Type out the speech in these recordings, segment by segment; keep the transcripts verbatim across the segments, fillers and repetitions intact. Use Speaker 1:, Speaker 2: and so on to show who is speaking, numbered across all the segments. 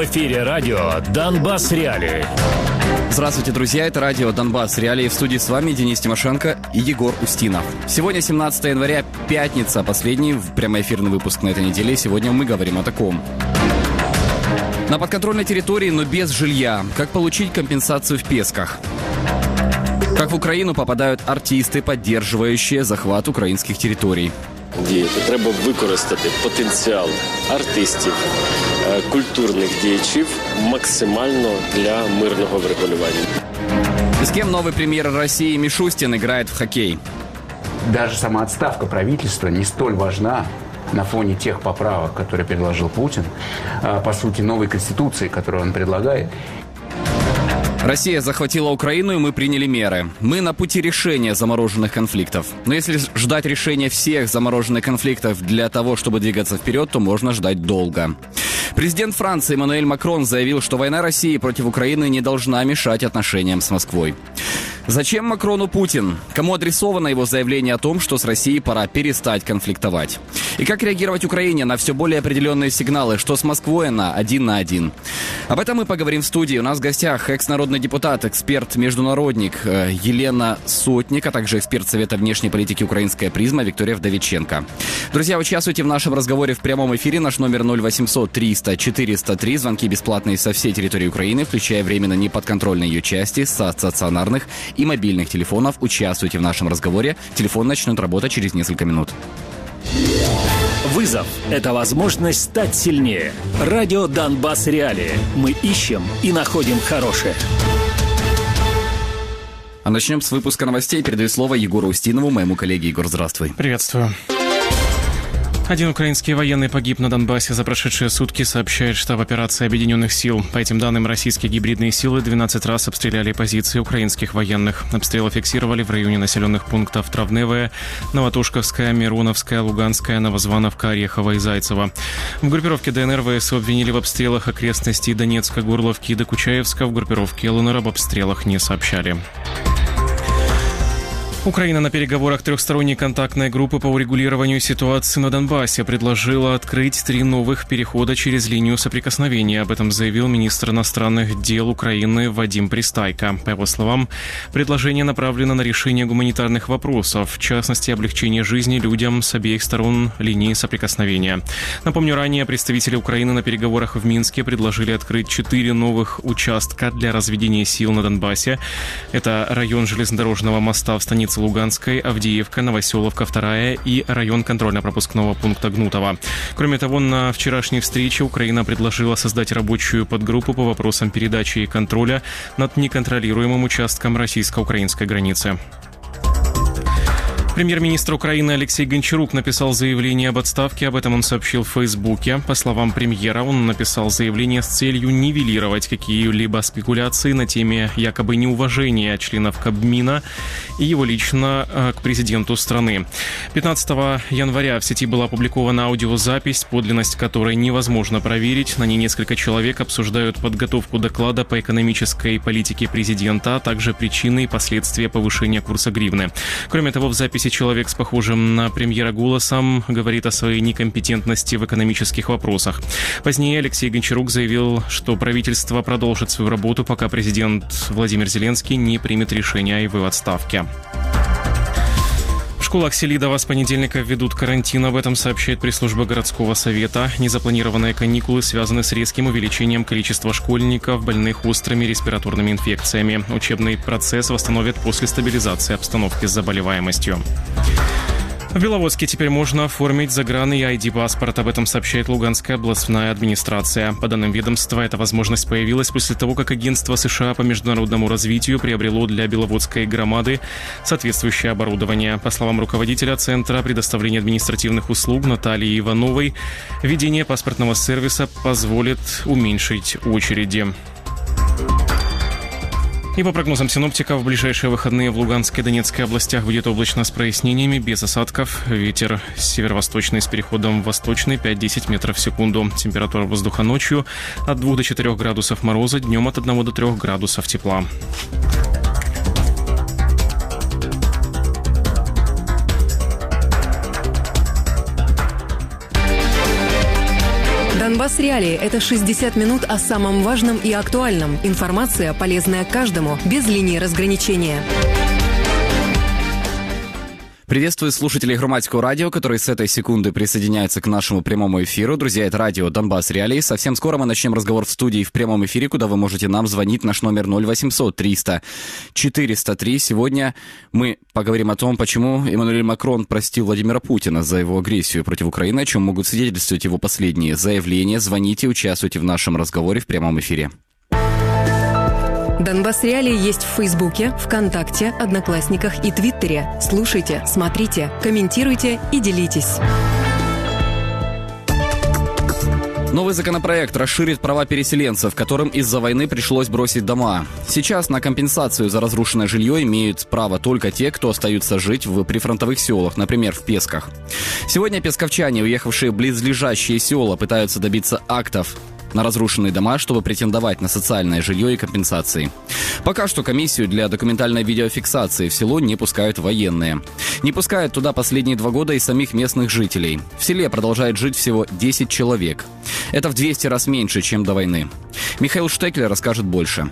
Speaker 1: В эфире радио «Донбасс Реалии».
Speaker 2: Здравствуйте, друзья, это радио «Донбасс Реалии». В студии с вами Денис Тимошенко и Егор Устинов. Сегодня семнадцатое января, пятница, последний прямоэфирный выпуск на этой неделе. Сегодня мы говорим о таком. На подконтрольной территории, но без жилья. Как получить компенсацию в Песках? Как в Украину попадают артисты, поддерживающие захват украинских территорий?
Speaker 3: Діяти. Треба використати потенціал артистів, культурних діячів максимально для мирного врегулювання.
Speaker 2: С кем новый премьер России Мишустин играет в хоккей?
Speaker 4: Даже сама отставка правительства не столь важна на фоне тех поправок, которые предложил Путин, по сути, новой конституции, которую он предлагает.
Speaker 2: Россия захватила Украину, и мы приняли меры. Мы на пути решения замороженных конфликтов. Но если ждать решения всех замороженных конфликтов для того, чтобы двигаться вперед, то можно ждать долго. Президент Франции Эммануэль Макрон заявил, что война России против Украины не должна мешать отношениям с Москвой. Зачем Макрону Путин? Кому адресовано его заявление о том, что с Россией пора перестать конфликтовать? И как реагировать Украине на все более определенные сигналы, что с Москвой она один на один? Об этом мы поговорим в студии. У нас в гостях экс-народный депутат, эксперт-международник Елена Сотник, а также эксперт Совета внешней политики «Украинская призма» Виктория Вдовиченко. Друзья, участвуйте в нашем разговоре в прямом эфире. Наш номер ноль восемьсот триста четыреста три. Звонки бесплатные со всей территории Украины, включая временно неподконтрольные ее части, со стационарных и мобильных телефонов. Участвуйте в нашем разговоре. Телефон начнет работать через несколько минут.
Speaker 1: Вызов – это возможность стать сильнее. Радио «Донбасс Реалии». Мы ищем и находим хорошее.
Speaker 2: А начнем с выпуска новостей. Передаю слово Егору Устинову, моему коллеге. Егор, здравствуй.
Speaker 5: Приветствую. Один украинский военный погиб на Донбассе за прошедшие сутки, сообщает штаб операции Объединенных сил. По этим данным, российские гибридные силы двенадцать раз обстреляли позиции украинских военных. Обстрелы фиксировали в районе населенных пунктов Травневое, Новотушковская, Мироновская, Луганская, Новозвановка, Орехово и Зайцево. В группировке ДНР ВСУ обвинили в обстрелах окрестностей Донецка, Горловки и Докучаевска. В группировке ЛНР об обстрелах не сообщали. Украина на переговорах трехсторонней контактной группы по урегулированию ситуации на Донбассе предложила открыть три новых перехода через линию соприкосновения. Об этом заявил министр иностранных дел Украины Вадим Пристайко. По его словам, предложение направлено на решение гуманитарных вопросов, в частности, облегчение жизни людям с обеих сторон линии соприкосновения. Напомню, ранее представители Украины на переговорах в Минске предложили открыть четыре новых участка для разведения сил на Донбассе. Это район железнодорожного моста в станице Луганской, Авдеевка, Новоселовка вторая и район контрольно-пропускного пункта Гнутово. Кроме того, на вчерашней встрече Украина предложила создать рабочую подгруппу по вопросам передачи и контроля над неконтролируемым участком российско-украинской границы. Премьер-министр Украины Алексей Гончарук написал заявление об отставке. Об этом он сообщил в Фейсбуке. По словам премьера, он написал заявление с целью нивелировать какие-либо спекуляции на теме якобы неуважения членов Кабмина и его лично э, к президенту страны. пятнадцатого января в сети была опубликована аудиозапись, подлинность которой невозможно проверить. На ней несколько человек обсуждают подготовку доклада по экономической политике президента, а также причины и последствия повышения курса гривны. Кроме того, в записи человек с похожим на премьера голосом говорит о своей некомпетентности в экономических вопросах. Позднее Алексей Гончарук заявил, что правительство продолжит свою работу, пока президент Владимир Зеленский не примет решение о его отставке. В школах Селидова с понедельника введут карантин. Об этом сообщает пресс-служба городского совета. Незапланированные каникулы связаны с резким увеличением количества школьников, больных острыми респираторными инфекциями. Учебный процесс восстановят после стабилизации обстановки с заболеваемостью. В Беловодске теперь можно оформить загран- и ай ди-паспорт. Об этом сообщает Луганская областная администрация. По данным ведомства, эта возможность появилась после того, как агентство США по международному развитию приобрело для Беловодской громады соответствующее оборудование. По словам руководителя Центра предоставления административных услуг Натальи Ивановой, введение паспортного сервиса позволит уменьшить очереди. И по прогнозам синоптиков, в ближайшие выходные в Луганской и Донецкой областях будет облачно с прояснениями, без осадков. Ветер северо-восточный с переходом в восточный пять-десять метров в секунду. Температура воздуха ночью от двух до четырёх градусов мороза, днем от одного до трёх градусов тепла.
Speaker 6: Донбасс Реалии – это шестьдесят минут о самом важном и актуальном. Информация, полезная каждому, без линии разграничения.
Speaker 2: Приветствую слушателей Громадского радио, которые с этой секунды присоединяются к нашему прямому эфиру. Друзья, это радио Донбасс Реалии. Совсем скоро мы начнем разговор в студии в прямом эфире, куда вы можете нам звонить. Наш номер ноль восемьсот триста четыреста три. Сегодня мы поговорим о том, почему Эммануэль Макрон простил Владимира Путина за его агрессию против Украины, о чем могут свидетельствовать его последние заявления. Звоните, участвуйте в нашем разговоре в прямом эфире.
Speaker 6: Донбасс Реалии есть в Фейсбуке, ВКонтакте, Одноклассниках и Твиттере. Слушайте, смотрите, комментируйте и делитесь.
Speaker 2: Новый законопроект расширит права переселенцев, которым из-за войны пришлось бросить дома. Сейчас на компенсацию за разрушенное жилье имеют право только те, кто остаются жить в прифронтовых селах, например, в Песках. Сегодня песковчане, уехавшие в близлежащие села, пытаются добиться актов на разрушенные дома, чтобы претендовать на социальное жилье и компенсации. Пока что комиссию для документальной видеофиксации в село не пускают военные. Не пускают туда последние два года и самих местных жителей. В селе продолжает жить всего десять человек. Это в двести раз меньше, чем до войны. Михаил Штеклер расскажет больше.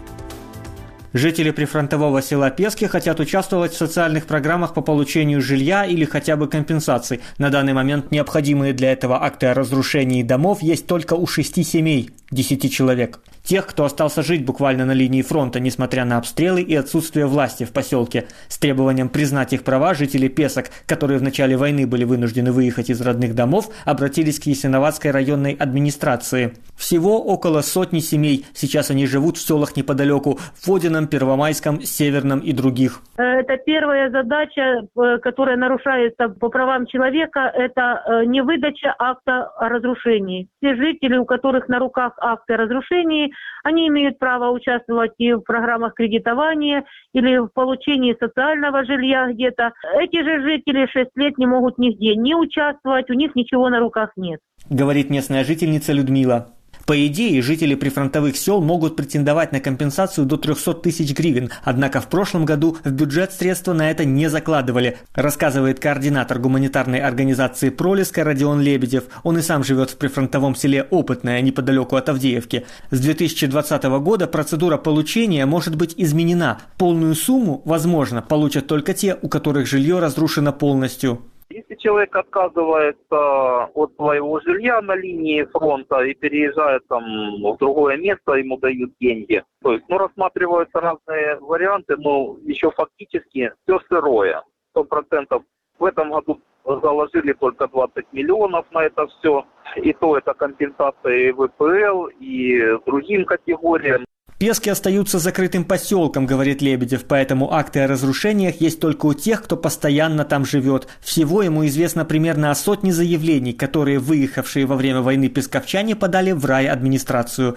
Speaker 7: Жители прифронтового села Пески хотят участвовать в социальных программах по получению жилья или хотя бы компенсаций. На данный момент необходимые для этого акты о разрушении домов есть только у шести семей, десяти человек. Тех, кто остался жить буквально на линии фронта, несмотря на обстрелы и отсутствие власти в поселке. С требованием признать их права жители Песок, которые в начале войны были вынуждены выехать из родных домов, обратились к Ясиноватской районной администрации. Всего около сотни семей. Сейчас они живут в селах неподалеку, в Водином, Первомайском, Северном и других.
Speaker 8: Это первая задача, которая нарушается по правам человека, это не выдача акта о разрушении. Все жители, у которых на руках акты о разрушении, они имеют право участвовать и в программах кредитования или в получении социального жилья где-то. Эти же жители шесть лет не могут нигде не участвовать, у них ничего на руках нет.
Speaker 7: Говорит местная жительница Людмила. По идее, жители прифронтовых сел могут претендовать на компенсацию до триста тысяч гривен, однако в прошлом году в бюджет средства на это не закладывали, рассказывает координатор гуманитарной организации «Пролеска» Родион Лебедев. Он и сам живет в прифронтовом селе Опытное, неподалеку от Авдеевки. С две тысячи двадцатого года процедура получения может быть изменена. Полную сумму, возможно, получат только те, у которых жилье разрушено полностью.
Speaker 9: Если человек отказывается от своего жилья на линии фронта и переезжает там в другое место, ему дают деньги. То есть, ну, рассматриваются разные варианты, но еще фактически все сырое. Сто процентов в этом году заложили только двадцать миллионов на это все. И то это компенсация и вэ пэ эл, и другим категориям.
Speaker 7: Пески остаются закрытым поселком, говорит Лебедев, поэтому акты о разрушениях есть только у тех, кто постоянно там живет. Всего ему известно примерно о сотне заявлений, которые выехавшие во время войны песковчане подали в райадминистрацию.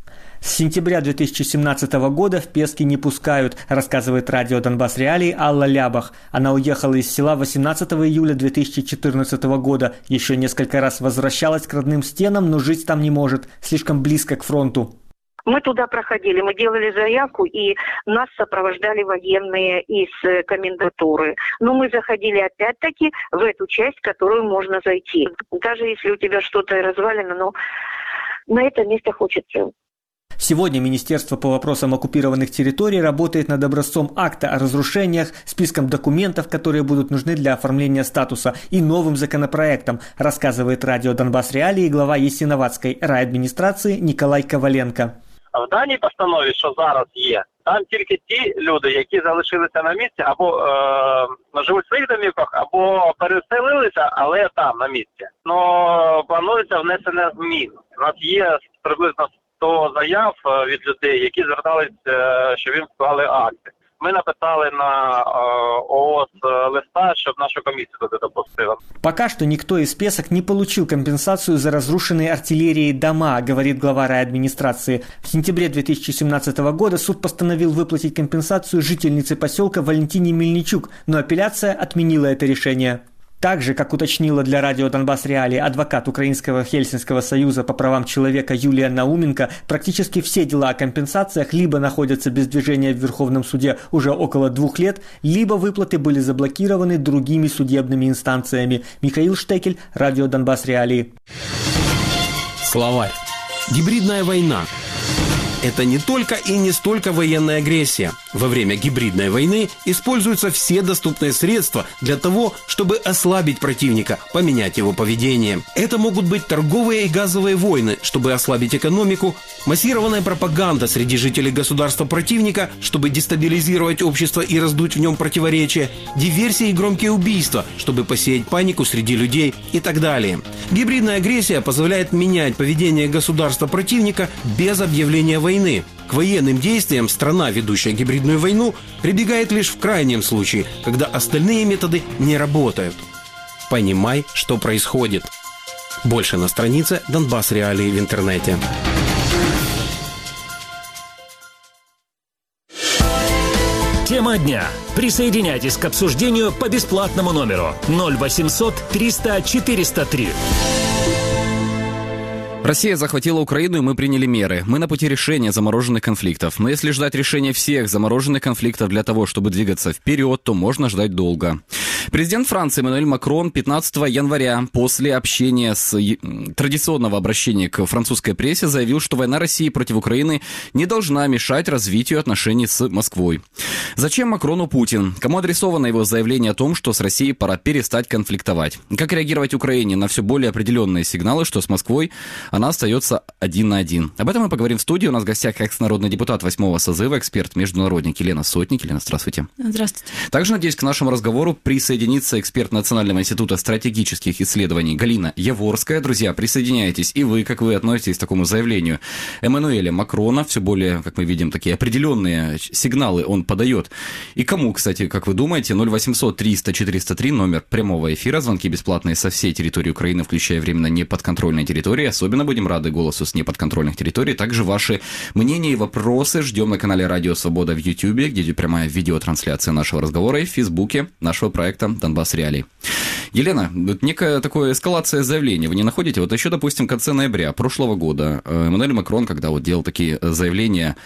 Speaker 7: С сентября две тысячи семнадцатого года в Пески не пускают, рассказывает радио Донбасс Реалии Алла Лябах. Она уехала из села восемнадцатого июля две тысячи четырнадцатого года. Еще несколько раз возвращалась к родным стенам, но жить там не может, слишком близко к фронту.
Speaker 10: Мы туда проходили, мы делали заявку, и нас сопровождали военные из комендатуры. Но мы заходили опять-таки в эту часть, в которую можно зайти. Даже если у тебя что-то развалено, но на это место хочется.
Speaker 7: Сегодня Министерство по вопросам оккупированных территорий работает над образцом акта о разрушениях, списком документов, которые будут нужны для оформления статуса, и новым законопроектом, рассказывает радио Донбасс Реалии глава Ясиноватской райадміністрації Ніколай Коваленко.
Speaker 11: В даній постанові, що зараз є, там тільки ті люди, які залишилися на місці, або е, живуть в своїх домівках, або переселилися, але там, на місці. Но планується внесення змін. У нас є приблизно сто заяв від людей, які звертались, що їм склали акти. Ми написали на ООС листа, щоб нашу комиссию туда допустила.
Speaker 7: Пока что никто из Песок не получил компенсацию за разрушенные артиллерией дома, говорит глава райадминистрации. В сентябре две тысячи семнадцатого года суд постановил выплатить компенсацию жительнице поселка Валентине Мельничук, но апелляция отменила это решение. Так же, как уточнила для радио Донбасс Реалии адвокат Украинского Хельсинского союза по правам человека Юлия Науменко, практически все дела о компенсациях либо находятся без движения в Верховном суде уже около двух лет, либо выплаты были заблокированы другими судебными инстанциями. Михаил Штекель, радио Донбасс Реалии.
Speaker 12: Словарь. Гибридная война. Это не только и не столько военная агрессия. Во время гибридной войны используются все доступные средства для того, чтобы ослабить противника, поменять его поведение. Это могут быть торговые и газовые войны, чтобы ослабить экономику, массированная пропаганда среди жителей государства противника, чтобы дестабилизировать общество и раздуть в нем противоречия, диверсии и громкие убийства, чтобы посеять панику среди людей и так далее. Гибридная агрессия позволяет менять поведение государства противника без объявления войны. К военным действиям страна, ведущая гибридную войну, прибегает лишь в крайнем случае, когда остальные методы не работают. Понимай, что происходит. Больше на странице Донбасс Реалии в интернете.
Speaker 1: Тема дня. Присоединяйтесь к обсуждению по бесплатному номеру ноль восемьсот триста четыреста три.
Speaker 2: Россия захватила Украину, и мы приняли меры. Мы на пути решения замороженных конфликтов. Но если ждать решения всех замороженных конфликтов для того, чтобы двигаться вперед, то можно ждать долго. Президент Франции Эммануэль Макрон пятнадцатого января после общения с традиционного обращения к французской прессе заявил, что война России против Украины не должна мешать развитию отношений с Москвой. Зачем Макрону Путин? Кому адресовано его заявление о том, что с Россией пора перестать конфликтовать? Как реагировать Украине на все более определенные сигналы, что с Москвой она остается один на один? Об этом мы поговорим в студии. У нас в гостях экс-народный депутат восьмого созыва, эксперт-международник Елена Сотник. Елена, здравствуйте.
Speaker 13: Здравствуйте.
Speaker 2: Также, надеюсь, к нашему разговору присоединится эксперт Национального института стратегических исследований Галина Яворская. Друзья, присоединяйтесь. И вы, как вы относитесь к такому заявлению Эммануэля Макрона? Все более, как мы видим, такие определенные сигналы он подает. И кому, кстати, как вы думаете? ноль восемьсот триста четыреста три, номер прямого эфира. Звонки бесплатные со всей территории Украины, включая временно неподконтрольные территории. Особенно будем рады голосу с неподконтрольных территорий. Также ваши мнения и вопросы ждем на канале Радио Свобода в Ютьюбе, где идет прямая видеотрансляция нашего разговора, и в Фейсбуке нашего проекта «Донбасс Реалии». Елена, некая такая эскалация заявлений вы не находите? Вот еще, допустим, в конце ноября прошлого года Эммануэль Макрон, когда вот делал такие заявления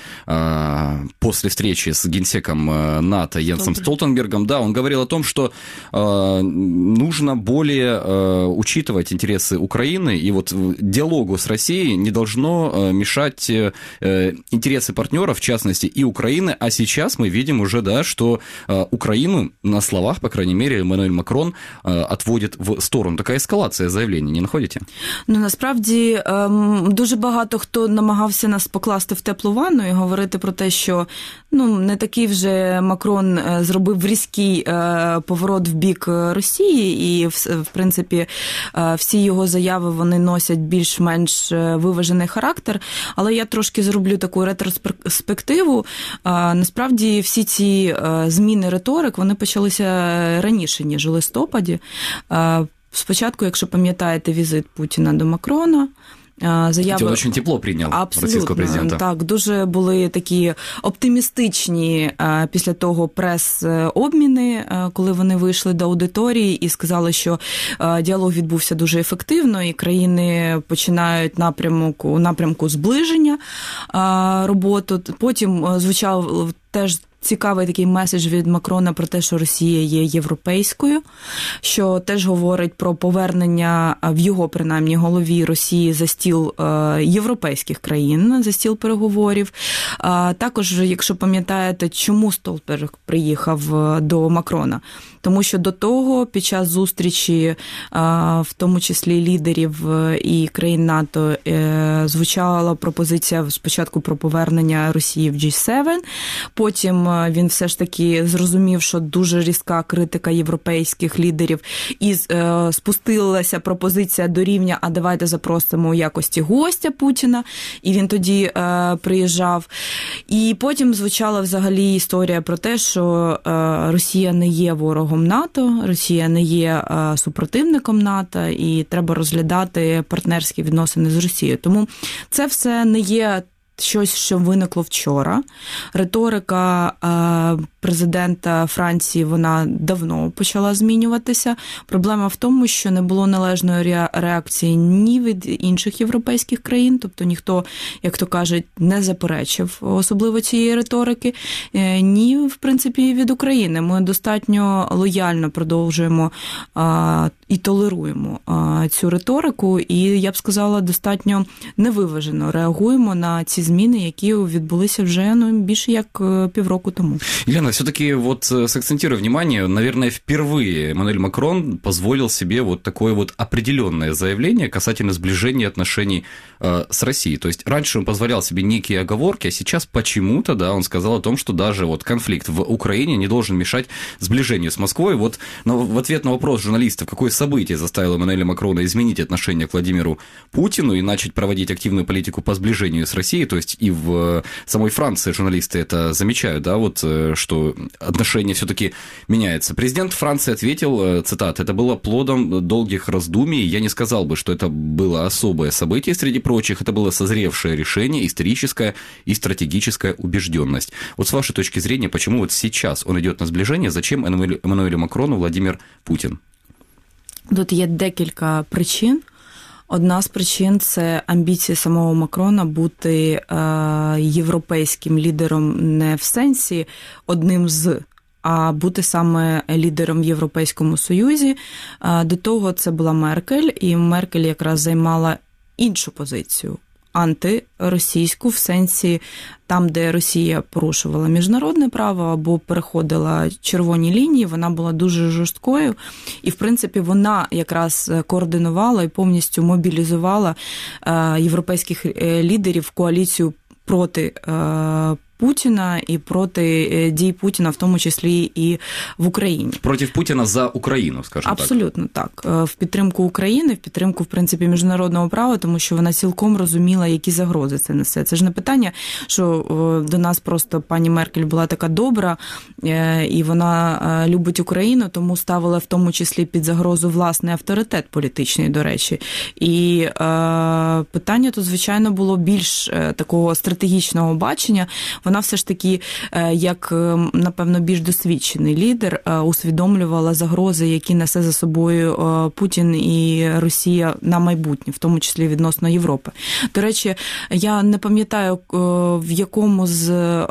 Speaker 2: э, после встречи с генсеком НАТО Йенсом Столтенбергом, да, он говорил о том, что э, нужно более э, учитывать интересы Украины, и вот диалогу с Россией не должно э, мешать э, интересы партнеров, в частности, и Украины, а сейчас мы видим уже, да, что э, Украину на словах, по крайней мере, Эммануэль Макрон э, отводить в сторону. Така ескалація заявлень, не знаходите?
Speaker 13: Ну, насправді, дуже багато хто намагався нас покласти в теплу ванну і говорити про те, що ну, не такий вже Макрон зробив різкий поворот в бік Росії, і, в принципі, всі його заяви, вони носять більш-менш виважений характер, але я трошки зроблю таку ретроспективу. Насправді, всі ці зміни риторик, вони почалися раніше, ніж у листопаді. Спочатку, якщо пам'ятаєте, візит Путіна до Макрона, заяви...
Speaker 2: Він дуже тепло прийняв російського президента.
Speaker 13: Так, дуже були такі оптимістичні після того прес-обміни, коли вони вийшли до аудиторії і сказали, що діалог відбувся дуже ефективно, і країни починають напрямку, напрямку зближення роботу. Потім звучав теж цікавий такий меседж від Макрона про те, що Росія є європейською, що теж говорить про повернення в його, принаймні, голові Росії за стіл європейських країн, за стіл переговорів. Також, якщо пам'ятаєте, чому Столтенберг приїхав до Макрона? Тому що до того, під час зустрічі, в тому числі лідерів і країн НАТО, звучала пропозиція спочатку про повернення Росії в джі севен, потім він все ж таки зрозумів, що дуже різка критика європейських лідерів, і спустилася пропозиція до рівня «а давайте запросимо у якості гостя Путіна», і він тоді приїжджав. І потім звучала взагалі історія про те, що Росія не є ворогом НАТО, Росія не є супротивником НАТО, і треба розглядати партнерські відносини з Росією. Тому це все не є щось, що виникло вчора. Риторика е, президента Франції, вона давно почала змінюватися. Проблема в тому, що не було належної реакції ні від інших європейських країн, тобто ніхто, як то кажуть, не заперечив особливо цієї риторики, е, ні, в принципі, від України. Ми достатньо лояльно продовжуємо е, і толеруємо е, цю риторику, і, я б сказала, достатньо невиважено реагуємо на ці зміни, які відбулися вже ну, більше як півроку тому.
Speaker 2: Елена, все-таки вот сакцентирую внимание, наверное, впервые Эммануэль Макрон позволил себе вот такое вот определенное заявление касательно сближения отношений э, с Россией. То есть раньше он позволял себе некие оговорки, а сейчас почему-то, да, он сказал о том, что даже вот конфликт в Украине не должен мешать сближению с Москвой. Вот но в ответ на вопрос журналистов, какое событие заставило Эммануэля Макрона изменить отношение к Владимиру Путину и начать проводить активную политику по сближению с Россией, то есть и в самой Франции журналисты это замечают, да, вот, что отношение все-таки меняется. Президент Франции ответил, цитата, «Это было плодом долгих раздумий, я не сказал бы, что это было особое событие среди прочих, это было созревшее решение, историческая и стратегическая убежденность». Вот с вашей точки зрения, почему вот сейчас он идет на сближение, зачем Эммануэлю Макрону Владимир Путин?
Speaker 13: Тут є декілька причин. Одна з причин – це амбіції самого Макрона бути е, європейським лідером не в сенсі одним з, а бути саме лідером в Європейському Союзі. Е, до того це була Меркель, і Меркель якраз займала іншу позицію – антиросійську, в сенсі там, де Росія порушувала міжнародне право або переходила червоні лінії, вона була дуже жорсткою. І, в принципі, вона якраз координувала і повністю мобілізувала європейських лідерів в коаліцію проти Путіна і проти дій Путіна, в тому числі і в Україні.
Speaker 2: Проти Путіна за Україну, скажімо так.
Speaker 13: Абсолютно так. В підтримку України, в підтримку, в принципі, міжнародного права, тому що вона цілком розуміла, які загрози це несе. Це ж не питання, що до нас просто пані Меркель була така добра, і вона любить Україну, тому ставила в тому числі під загрозу власний авторитет політичний, до речі. І е, питання тут, звичайно, було більш такого стратегічного бачення. Вона все ж таки, як, напевно, більш досвідчений лідер, усвідомлювала загрози, які несе за собою Путін і Росія на майбутнє, в тому числі відносно Європи. До речі, я не пам'ятаю, в якому з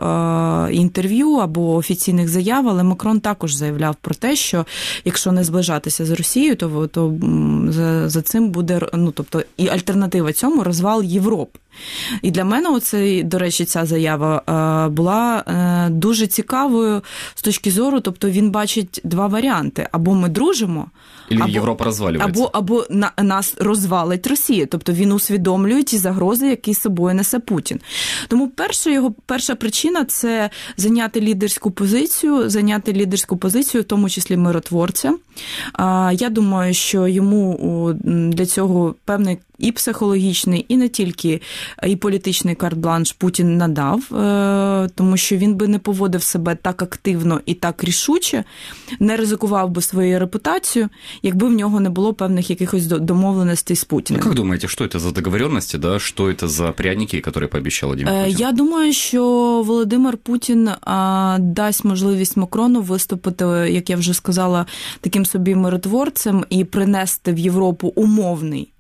Speaker 13: інтерв'ю або офіційних заяв, але Макрон також заявляв про те, що якщо не зближатися з Росією, то, то за, за цим буде, ну, тобто, і альтернатива цьому – розвал Європи. І для мене, оце, до речі, ця заява була дуже цікавою з точки зору, тобто він бачить два варіанти. Або ми дружимо,
Speaker 2: або,
Speaker 13: Європа
Speaker 2: розвалюється.
Speaker 13: Або, або на, нас розвалить Росія. Тобто він усвідомлює ті загрози, які з собою несе Путін. Тому перша його перша причина – це зайняти лідерську позицію, зайняти лідерську позицію, в тому числі миротворця. Я думаю, що йому для цього певний і психологічний, і не тільки, і політичний карт-бланш Путін надав, тому що він би не поводив себе так активно і так рішуче, не ризикував би своєю репутацією, якби в нього не було певних якихось домовленостей з Путіним.
Speaker 2: А як думаєте, що це за договоренності, да? Що це за пряники, які пообіцяв Владимир Путін?
Speaker 13: Я думаю, що Володимир Путін дасть можливість Макрону виступити, як я вже сказала, таким собі миротворцем і принести в Європу умовний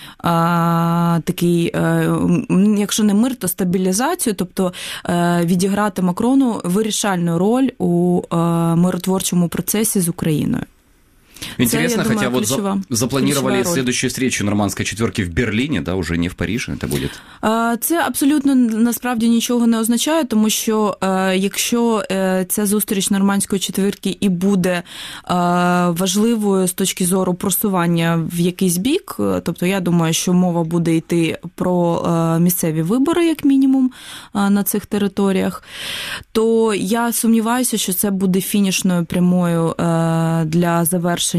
Speaker 13: А, такий, якщо не мир, то стабілізацію, тобто відіграти Макрону вирішальну роль у миротворчому процесі з Україною.
Speaker 2: Интересно,
Speaker 13: Це,
Speaker 2: хотя
Speaker 13: думаю,
Speaker 2: вот за, запланировали следующую встречу нормандской четверки в Берлине, да, уже не в Париже это будет?
Speaker 13: Це абсолютно насправді нічого не означає, тому що якщо ця зустріч нормандської четвірки і буде важливою з точки зору просування в якийсь бік, тобто я думаю, що мова буде йти про місцеві вибори, як мінімум, на цих територіях, то я сумніваюся, що це буде фінішною прямою для завершення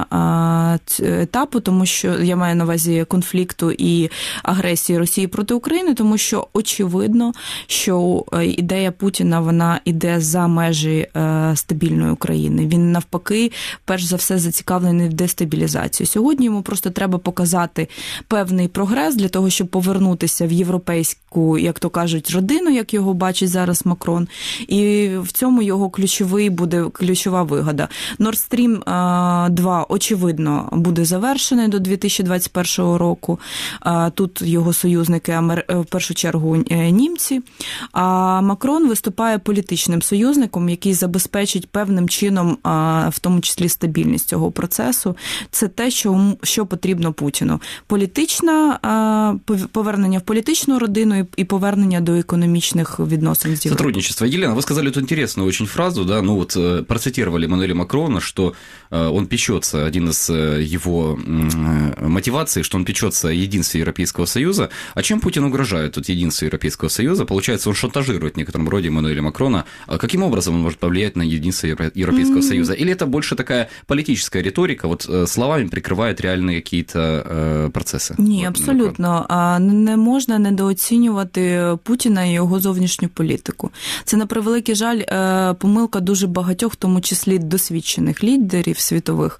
Speaker 13: етапу, тому що я маю на увазі конфлікту і агресії Росії проти України, тому що очевидно, що ідея Путіна, вона іде за межі стабільної України. Він навпаки, перш за все, зацікавлений в дестабілізації. Сьогодні йому просто треба показати певний прогрес для того, щоб повернутися в європейську таку, як то кажуть, родину, як його бачить зараз Макрон. І в цьому його ключовий буде, ключова вигода. Nord Stream два, очевидно, буде завершений до дві тисячі двадцять першого року. Тут його союзники, в першу чергу, німці. А Макрон виступає політичним союзником, який забезпечить певним чином, в тому числі, стабільність цього процесу. Це те, що, що потрібно Путіну. Політична, повернення в політичну родину і повернення до економічних відносин з Європою.
Speaker 2: Сотрудничество. Елена, вы сказали эту интересную очень фразу, да, ну вот процитировали Эммануэля Макрона, что он печется, один из его мотиваций, что он печется о единстве Европейского Союза. А чем Путин угрожает тут единству Европейского Союза? Получается, он шантажирует в некотором роде Эммануэля Макрона. Каким образом он может повлиять на единство Европейского mm-hmm. Союза? Или это больше такая политическая риторика, вот словами прикрывает реальные какие-то э, процеси?
Speaker 13: Ні, абсолютно. Не можна недооцінювати Путіна і його зовнішню політику. Це, на превеликий жаль, помилка дуже багатьох, в тому числі досвідчених лідерів світових.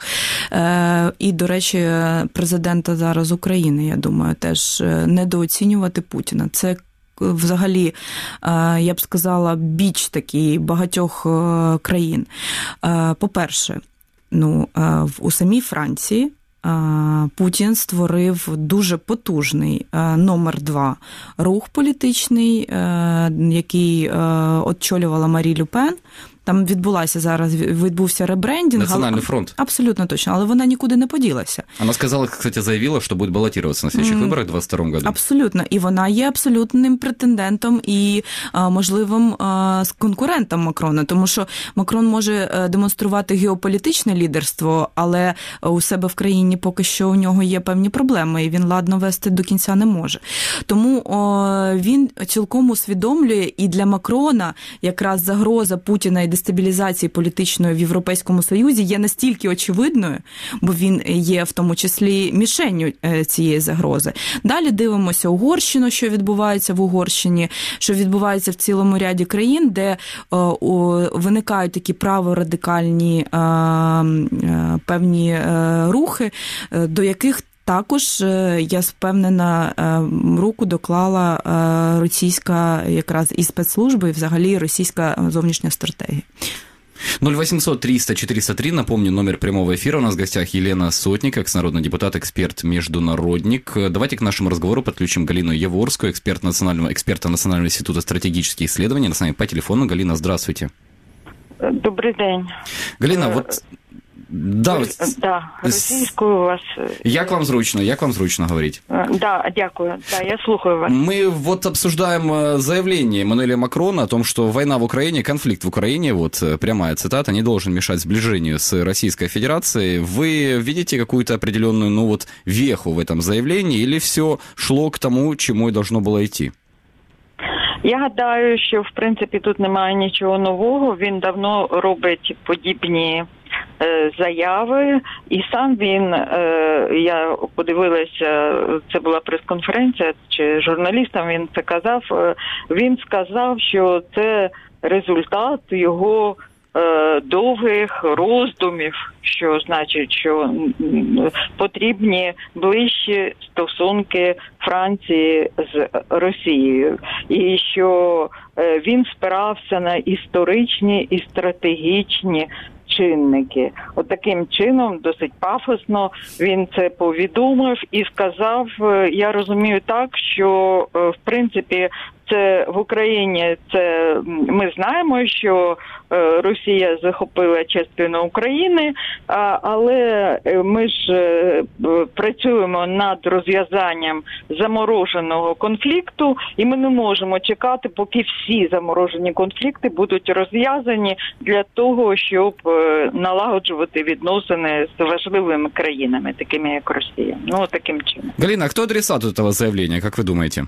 Speaker 13: І, до речі, президента зараз України, я думаю, теж недооцінювати Путіна. Це взагалі, я б сказала, біч такий багатьох країн. По-перше, ну, у самій Франції Путін створив дуже потужний номер два рух політичний, який очолювала Марі Ле Пен. Там відбулася зараз, відбувся ребрендинг.
Speaker 2: Национальный фронт.
Speaker 13: Абсолютно точно, але вона нікуди не поділася.
Speaker 2: Она сказала, кстати, заявила, что будет баллотироваться на следующих mm. выборах в двадцать втором году.
Speaker 13: Абсолютно. І вона є абсолютним претендентом і а, можливим а, конкурентом Макрона, тому що Макрон може демонструвати геополітичне лідерство, але у себе в країні поки що у нього є певні проблеми, і він ладно вести до кінця не може. Тому о, він цілком усвідомлює, і для Макрона якраз загроза Путіна і дестабілізації політичної в Європейському Союзі є настільки очевидною, бо він є в тому числі мішенню цієї загрози. Далі дивимося Угорщину, що відбувається в Угорщині, що відбувається в цілому ряді країн, де о, о, виникають такі праворадикальні о, о, певні о, рухи, до яких також, я впевнена, руку доклала російська якраз і спецслужби, і взагалі російська зовнішня стратегія.
Speaker 2: ноль восемьсот триста четыреста три, напомню, номер прямого эфира. У нас в гостях Елена Сотник, экс-народный депутат, эксперт, международник. Давайте к нашему разговору подключим Галину Яворскую, эксперт национального, эксперта Национального института стратегических исследований. Она с нами по телефону. Галина, здравствуйте.
Speaker 14: Добрий день.
Speaker 2: Галина, вот... Да,
Speaker 14: да, російською у вас...
Speaker 2: Як вам зручно, як вам зручно говорить?
Speaker 14: Да, дякую, да, я слухаю вас.
Speaker 2: Мы вот обсуждаем заявление Эммануэля Макрона о том, что война в Украине, конфликт в Украине, вот прямая цитата, не должен мешать сближению с Российской Федерацией. Вы видите какую-то определенную, ну вот, веху в этом заявлении, или все шло к тому, чему и должно было идти?
Speaker 14: Я гадаю, що, в принципі, тут немає нічого нового. Він давно робить подібні заяви, і сам він, я подивилася, це була прес-конференція, чи журналістам він це казав, він сказав, що це результат його довгих роздумів, що значить, що потрібні ближчі стосунки Франції з Росією. І що він спирався на історичні і стратегічні чинники. От таким чином, досить пафосно, він це повідомив і сказав, я розумію так, що, в принципі, це в Україні, це ми знаємо, що Росія захопила частину України, але ми ж працюємо над розв'язанням замороженого конфлікту, і ми не можемо чекати, поки всі заморожені конфлікти будуть розв'язані для того, щоб налагоджувати відносини з важливими країнами, такими як Росія. Ну, таким чином.
Speaker 2: Галина, а хто адресат этого заявления, як ви думаєте?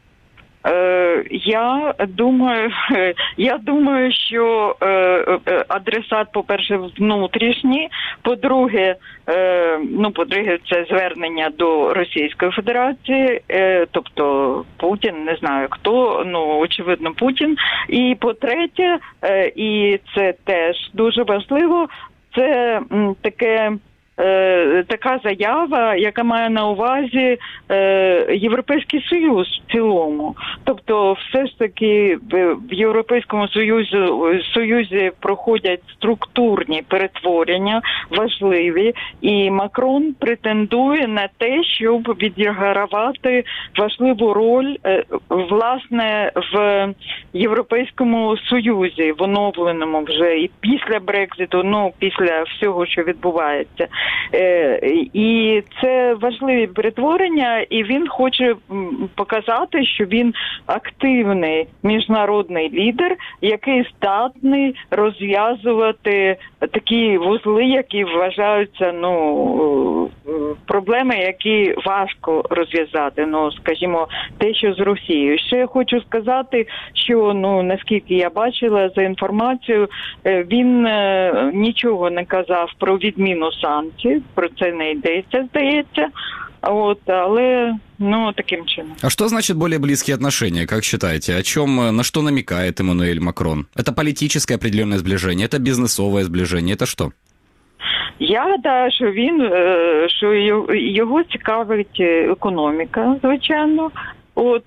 Speaker 14: Я думаю, я думаю, що адресат, по-перше, внутрішній, по-друге, ну, по-друге, це звернення до Російської Федерації, тобто Путін, не знаю хто, ну, очевидно, Путін. І по-третє, і це теж дуже важливо, це таке е, така заява, яка має на увазі е, Європейський Союз в цілому. Тобто все ж таки в Європейському Союзі, Союзі проходять структурні перетворення, важливі, і Макрон претендує на те, щоб відігравати важливу роль, е, власне, в Європейському Союзі, в оновленому вже, і після Брекзиту, ну, після всього, що відбувається. Е, і це важливі перетворення, і він хоче показати, що він активний міжнародний лідер, який здатний розв'язувати такі вузли, які вважаються, ну, проблеми, які важко розв'язати, ну, скажімо, те, що з Росією. Ще я хочу сказати, що, ну, наскільки я бачила за інформацією, він нічого не казав про відміну санкцій, про це не йдеться, здається. Вот, але, ну, таким чином.
Speaker 2: А что значит более близкие отношения, как считаете? О чем, на что намекает Эммануэль Макрон? Это политическое определенное сближение, это бизнесовое сближение, это что?
Speaker 14: Я гадаю, що він, що його цікавить економіка, звичайно. От,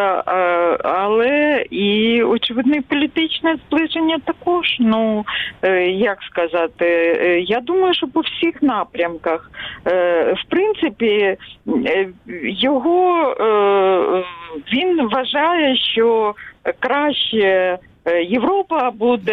Speaker 14: але і очевидне політичне зближення також. Ну, як сказати, я думаю, що по всіх напрямках. В принципі, його, він вважає, що краще Європа буде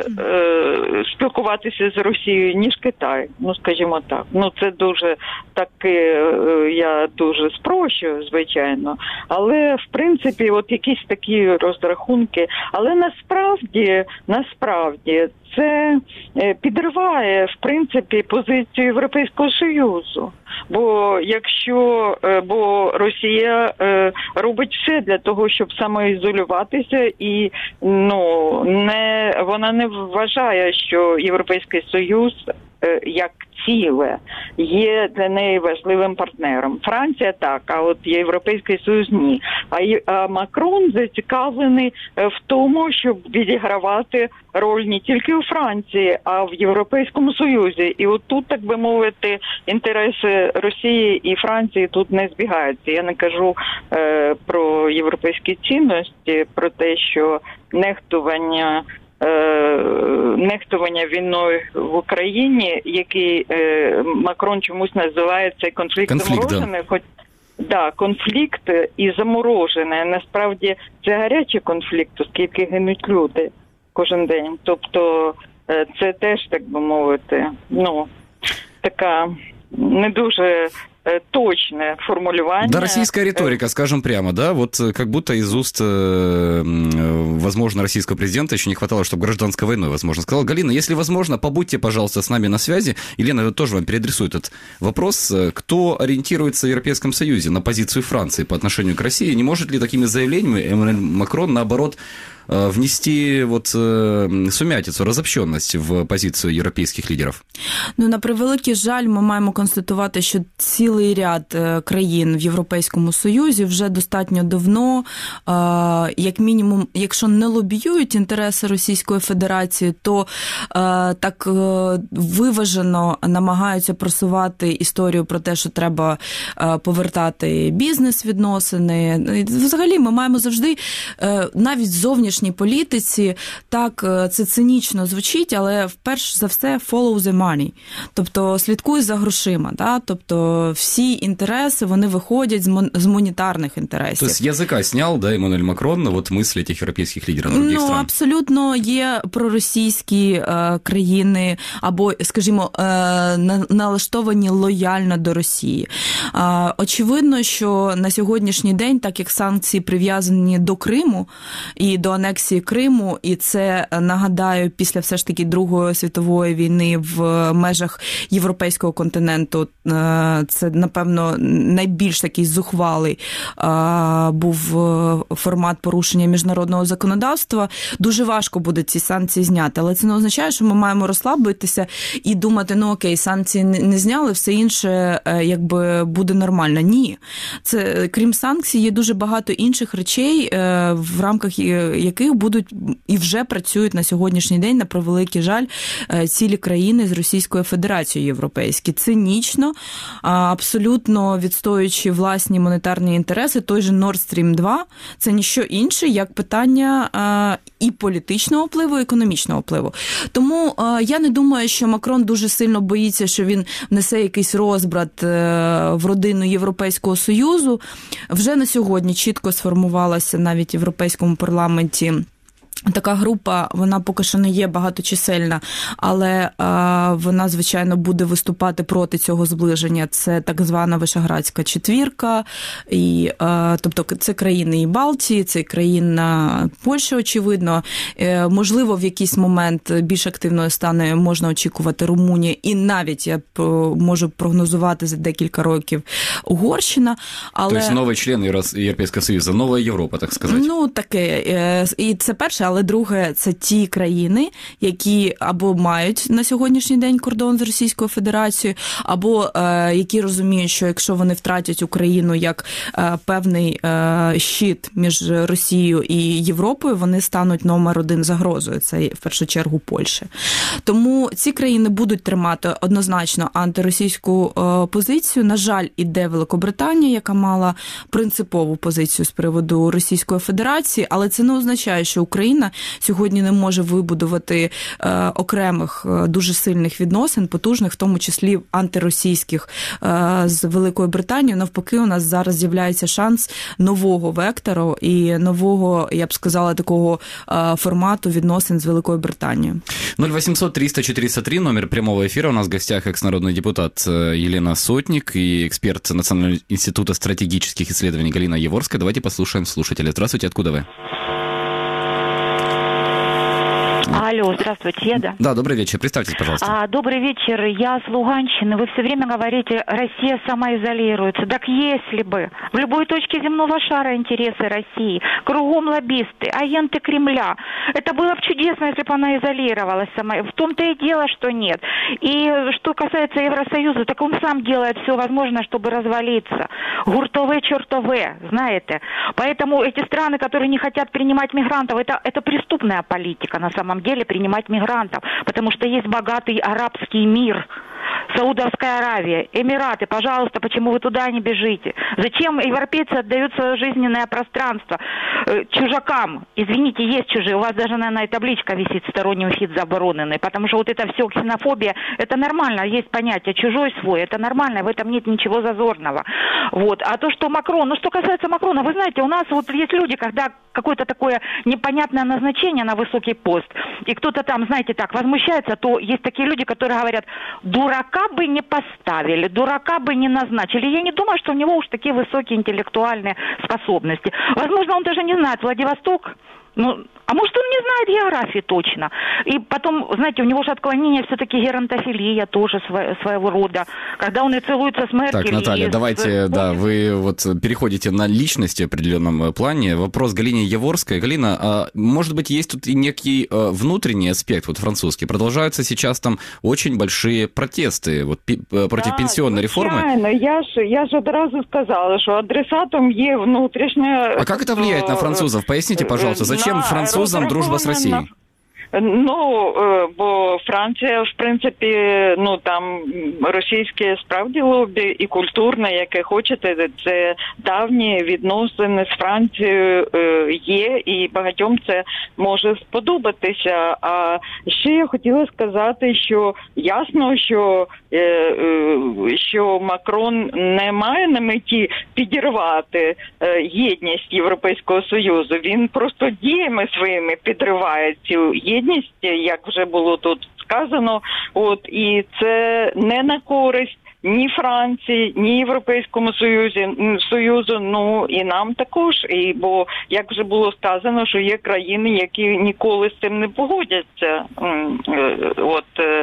Speaker 14: е, спілкуватися з Росією, ніж Китай, ну, скажімо так. Ну, це дуже таки, е, я дуже спрощую, звичайно. Але, в принципі, от якісь такі розрахунки. Але насправді, насправді, це підриває, в принципі, позицію Європейського Союзу. Бо якщо, бо Росія робить все для того, щоб самоізолюватися, і, ну, не, вона не вважає, що Європейський Союз як ціле є для неї важливим партнером. Франція так, а от Європейський Союз ні. А Макрон зацікавлений в тому, щоб відігравати роль не тільки у Франції, а в Європейському Союзі. І от тут, так би мовити, інтереси Росії і Франції тут не збігаються. Я не кажу е, про європейські цінності, про те, що нехтування нехтування війною в Україні, який е, Макрон чомусь називає цей конфлікт, конфлікт заморожений, да. Хоч да, конфлікт і заморожений. Насправді це гарячий конфлікт, оскільки гинуть люди кожен день. Тобто е, це теж, так би мовити, ну, така не дуже точное формулирование.
Speaker 2: Да, российская риторика, скажем прямо, да, вот как будто из уст, возможно, российского президента еще не хватало, чтобы гражданской войной, возможно, сказал. Галина, если возможно, побудьте, пожалуйста, с нами на связи. Елена тоже вам переадресует этот вопрос. Кто ориентируется в Европейском Союзе на позицию Франции по отношению к России? Не может ли такими заявлениями Эммануэль Макрон, наоборот, внести вот сумятицу, розобщенность в позицію європейських лідерів?
Speaker 13: Ну, на превеликий жаль, ми маємо констатувати, що цілий ряд країн в Європейському Союзі вже достатньо давно, як мінімум, якщо не лобіюють інтереси Російської Федерації, то так виважено намагаються просувати історію про те, що треба повертати бізнес-відносини. Взагалі, ми маємо завжди, навіть зовнішні політиці, так, це цинічно звучить, але вперше за все follow the money. Тобто слідкуй за грошима, да? Тобто всі інтереси, вони виходять з, мон- з монетарних інтересів.
Speaker 2: Тобто язика зняв, да, Еммануель Макрон, от мислі тих європейських лідерів других
Speaker 13: ну,
Speaker 2: стран?
Speaker 13: Ну, абсолютно є проросійські е, країни, або, скажімо, е, налаштовані лояльно до Росії. Е, очевидно, що на сьогоднішній день, так як санкції прив'язані до Криму і до анексії Криму, і це, нагадаю, після все ж таки Другої світової війни в межах європейського континенту, це це, напевно, найбільш такий зухвалий був формат порушення міжнародного законодавства. Дуже важко буде ці санкції зняти, але це не означає, що ми маємо розслабитися і думати, ну окей, санкції не зняли, все інше якби буде нормально. Ні. Це, крім санкцій, є дуже багато інших речей, в рамках яких будуть і вже працюють на сьогоднішній день, на превеликий жаль, цілі країни з Російською Федерацією європейські. Цинічно, абсолютно відстоюючи власні монетарні інтереси, той же Nord Stream два – це ніщо інше, як питання і політичного впливу, і економічного впливу. Тому я не думаю, що Макрон дуже сильно боїться, що він несе якийсь розбрат в родину Європейського Союзу. Вже на сьогодні чітко сформувалася навіть в Європейському парламенті така група, вона поки що не є багаточисельна, але а, вона, звичайно, буде виступати проти цього зближення. Це так звана Вишеградська четвірка, і, а, тобто це країни і Балтії, це країна Польща, очевидно. Е, можливо, в якийсь момент більш активною стане, можна очікувати, Румунія, і навіть я можу прогнозувати за декілька років Угорщина. Але...
Speaker 2: Тобто новий член Європейського Союзу, нова Європа, так сказати.
Speaker 13: Ну, таке. Е, і це перше, але друге, це ті країни, які або мають на сьогоднішній день кордон з Російською Федерацією, або е, які розуміють, що якщо вони втратять Україну як е, певний е, щит між Росією і Європою, вони стануть номер один загрозою. Це в першу чергу Польща. Тому ці країни будуть тримати однозначно антиросійську е, позицію. На жаль, іде Великобританія, яка мала принципову позицію з приводу Російської Федерації, але це не означає, що Україна сьогодні не може вибудувати е, окремих дуже сильних відносин, потужних, в тому числі антиросійських е, з Великою Британією. Навпаки, у нас зараз з'являється шанс нового вектору і нового, я б сказала, такого е, формату відносин з Великою Британією.
Speaker 2: ноль восемьсот триста четыреста три, номер прямого эфира. У нас в гостях экс-народный депутат Елена Сотник и эксперт Национального института стратегических исследований Галина Яворская. Давайте послушаем слушателя. Здравствуйте, откуда вы?
Speaker 15: Алло, здравствуйте, я, да?
Speaker 2: Да, добрый вечер. Представьтесь, пожалуйста.
Speaker 15: А, добрый вечер, я с Луганщины. Вы все время говорите, Россия самоизолируется. Так если бы в любой точке земного шара интересы России, кругом лоббисты, агенты Кремля, это было бы чудесно, если бы она изолировалась сама. В том-то и дело, что нет. И что касается Евросоюза, так он сам делает все возможное, чтобы развалиться. Гуртове, чертове, знаете. Поэтому эти страны, которые не хотят принимать мигрантов, это, это преступная политика на самом деле, принимать мигрантов, потому что есть богатый арабский мир, Саудовская Аравия, Эмираты, пожалуйста, почему вы туда не бежите? Зачем европейцы отдают свое жизненное пространство э, чужакам? Извините, есть чужие, у вас даже, наверное, и табличка висит сторонний ухид забороненный, потому что вот это все ксенофобия, это нормально, есть понятие чужой свой, это нормально, в этом нет ничего зазорного. Вот. А то, что Макрон, ну что касается Макрона, вы знаете, у нас вот есть люди, когда какое-то такое непонятное назначение на высокий пост, и кто-то там, знаете, так возмущается, то есть такие люди, которые говорят, дурака бы не поставили, дурака бы не назначили. Я не думаю, что у него уж такие высокие интеллектуальные способности. Возможно, он даже не знает Владивосток. Ну, а может, он не знает географии точно. И потом, знаете, у него же отклонение все-таки геронтофилия тоже своего рода. Когда он и целуется с Меркель.
Speaker 2: Так, Наталья, давайте, с... да, вы вот переходите на личности в определенном плане. Вопрос Галине Яворской. Галина, а может быть, есть тут и некий внутренний аспект, вот французский. Продолжаются сейчас там очень большие протесты вот, против
Speaker 14: да,
Speaker 2: пенсионной реформы.
Speaker 14: Я ж, я ж одразу сказала, что адресатом є внутрішня...
Speaker 2: А как это влияет на французов? Поясните, пожалуйста, зачем французам дружба с Россией?
Speaker 14: Ну, бо Франція, в принципі, ну там російське справді лобі і культурне, яке хочете, це давні відносини з Францією є, і багатьом це може сподобатися. А ще я хотіла сказати, що ясно, що, що Макрон не має на меті підірвати єдність Європейського Союзу. Він просто діями своїми підриває цю єдність. Єдність, як вже було тут сказано, от і це не на користь ні Франції, ні Європейському Союзі, Союзу, ну і нам також. І, бо, як вже було сказано, що є країни, які ніколи з цим не погодяться, от,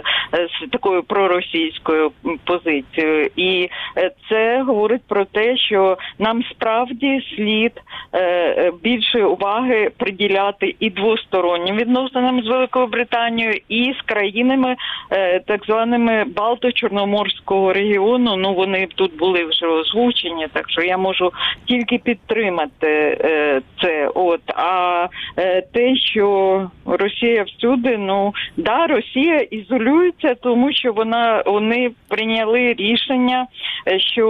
Speaker 14: з такою проросійською позицією. І це говорить про те, що нам справді слід більше уваги приділяти і двостороннім відносинам з Великою Британією, і з країнами так званими Балто-Чорноморського регіону. Ну, вони тут були вже озвучені, так що я можу тільки підтримати це. От. А те, що Росія всюди, ну, да, Росія ізолюється, тому що вона, вони прийняли рішення, що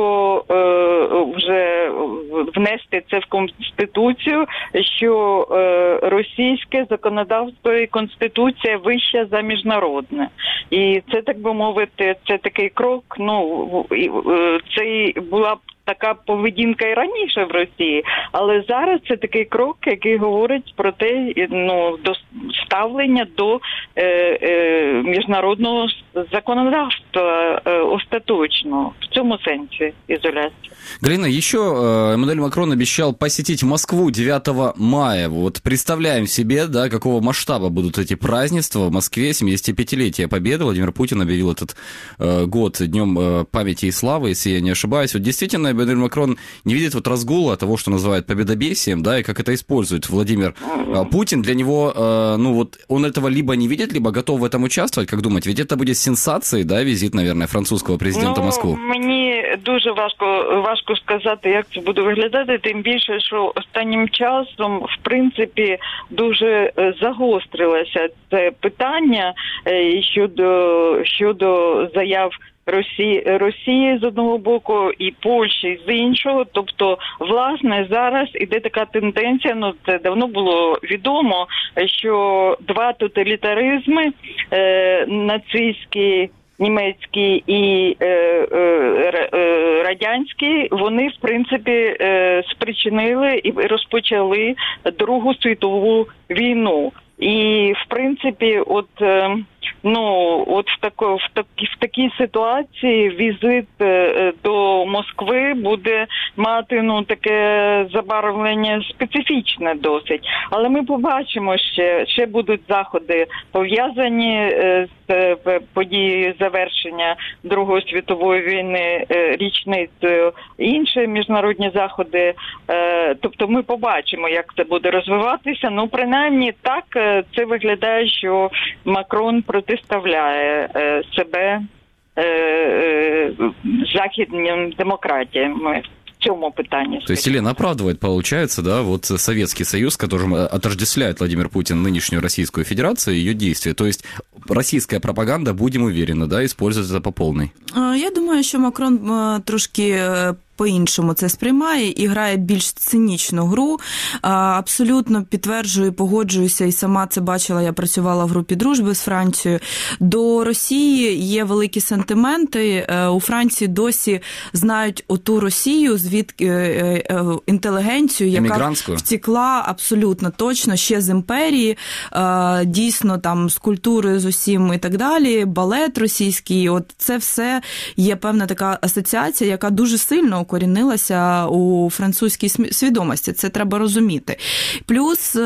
Speaker 14: е, вже внести це в Конституцію, що е, російське законодавство і Конституція вища за міжнародне. І це, так би мовити, це такий крок, ну, це була б така поведінка і раніше в Росії, але зараз це такий крок, який говорить про те, ну, до ставлення до е, е, міжнародного законодавства е, остаточно. В цьому сенсі ізоляція.
Speaker 2: Галина, еще Эммануэль Макрон обещал посетить Москву девятого мая. Вот представляем себе, да, какого масштаба будут эти празднества в Москве, семидесятипятилетие Победы. Владимир Путин объявил этот э, год днем э, памяти и славы, если я не ошибаюсь. Вот действительно Эммануэль Макрон не видит вот разгула того, что называют победобесием, да, и как это использует Владимир э, Путин. Для него, э, ну вот, он этого либо не видит, либо готов в этом участвовать. Как думаете, ведь это будет сенсацией, да, визит, наверное, французского президента
Speaker 14: ну,
Speaker 2: в Москву?
Speaker 14: Мені дуже важко, важко сказати, як це буде виглядати, тим більше, що останнім часом, в принципі, дуже загострилося це питання щодо, щодо заяв Росії, Росії з одного боку і Польщі з іншого. Тобто, власне, зараз іде така тенденція, ну це давно було відомо, що два тоталітаризми, е, нацистський, німецький і е, е, радянський, вони, в принципі, е, спричинили і розпочали Другу світову війну. І, в принципі, от, е, ну, от в, тако, в, такі, в такій ситуації візит е, до Москви буде мати, ну, таке забарвлення специфічне досить. Але ми побачимо ще, ще будуть заходи пов'язані е, з е, подією завершення Другої світової війни, е, річницею, інші міжнародні заходи. Е, тобто ми побачимо, як це буде розвиватися. Ну, принаймні, так, е, це виглядає, що Макрон протиставляє е, себе е, е, західним демократіям в цьому питанні.
Speaker 2: То есть Елена оправдывает, получается, да, вот Советский Союз, которым отождествляет Владимир Путин нынешнюю Российскую Федерацию и ее действия. То есть российская пропаганда, будем уверены, да, использует это по полной.
Speaker 13: Я думаю, що Макрон трошки по-іншому це сприймає і грає більш цинічну гру. Абсолютно підтверджую, погоджуюся, і сама це бачила, я працювала в групі дружби з Францією. До Росії є великі сентименти. У Франції досі знають оту Росію, звідки інтелігенцію, яка втекла абсолютно точно ще з імперії, дійсно там з культури, з усім і так далі, балет російський. От це все є певна така асоціація, яка дуже сильно укорінилася у французькій свідомості. Це треба розуміти. Плюс,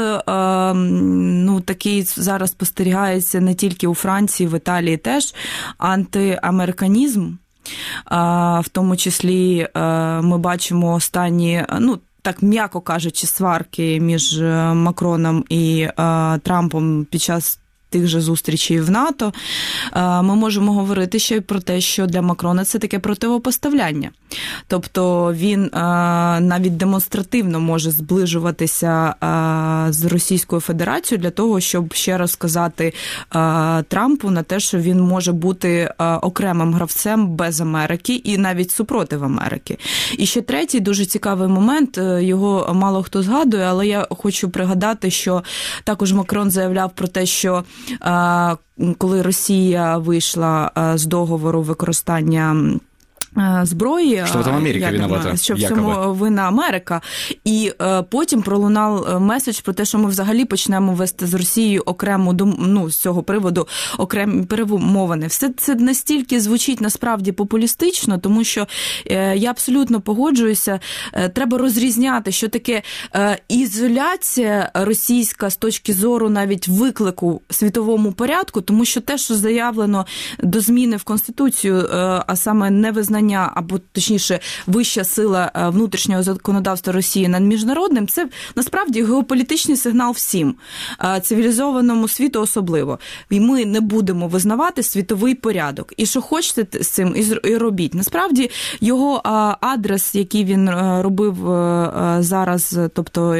Speaker 13: ну, такий зараз спостерігається не тільки у Франції, в Італії теж, антиамериканізм. В тому числі ми бачимо останні, ну, так м'яко кажучи, сварки між Макроном і Трампом під час тих же зустрічей в НАТО, ми можемо говорити ще й про те, що для Макрона це таке противопоставляння. Тобто він навіть демонстративно може зближуватися з Російською Федерацією для того, щоб ще раз сказати Трампу на те, що він може бути окремим гравцем без Америки і навіть супротив Америки. І ще третій дуже цікавий момент, його мало хто згадує, але я хочу пригадати, що також Макрон заявляв про те, що коли Росія вийшла з договору використання зброї.
Speaker 2: Що там Америка виновата,
Speaker 13: що в цьому вина Америка. І е, потім пролунав меседж про те, що ми взагалі почнемо вести з Росією окрему, ну, з цього приводу окремі перемовини. Все це настільки звучить насправді популістично, тому що е, я абсолютно погоджуюся, е, треба розрізняти, що таке е, ізоляція російська з точки зору навіть виклику світовому порядку, тому що те, що заявлено до зміни в Конституцію, е, а саме невизнання або, точніше, вища сила внутрішнього законодавства Росії над міжнародним, це насправді геополітичний сигнал всім, цивілізованому світу особливо. І ми не будемо визнавати світовий порядок. І що хочете з цим, і робіть. Насправді, його адрес, який він робив зараз, тобто,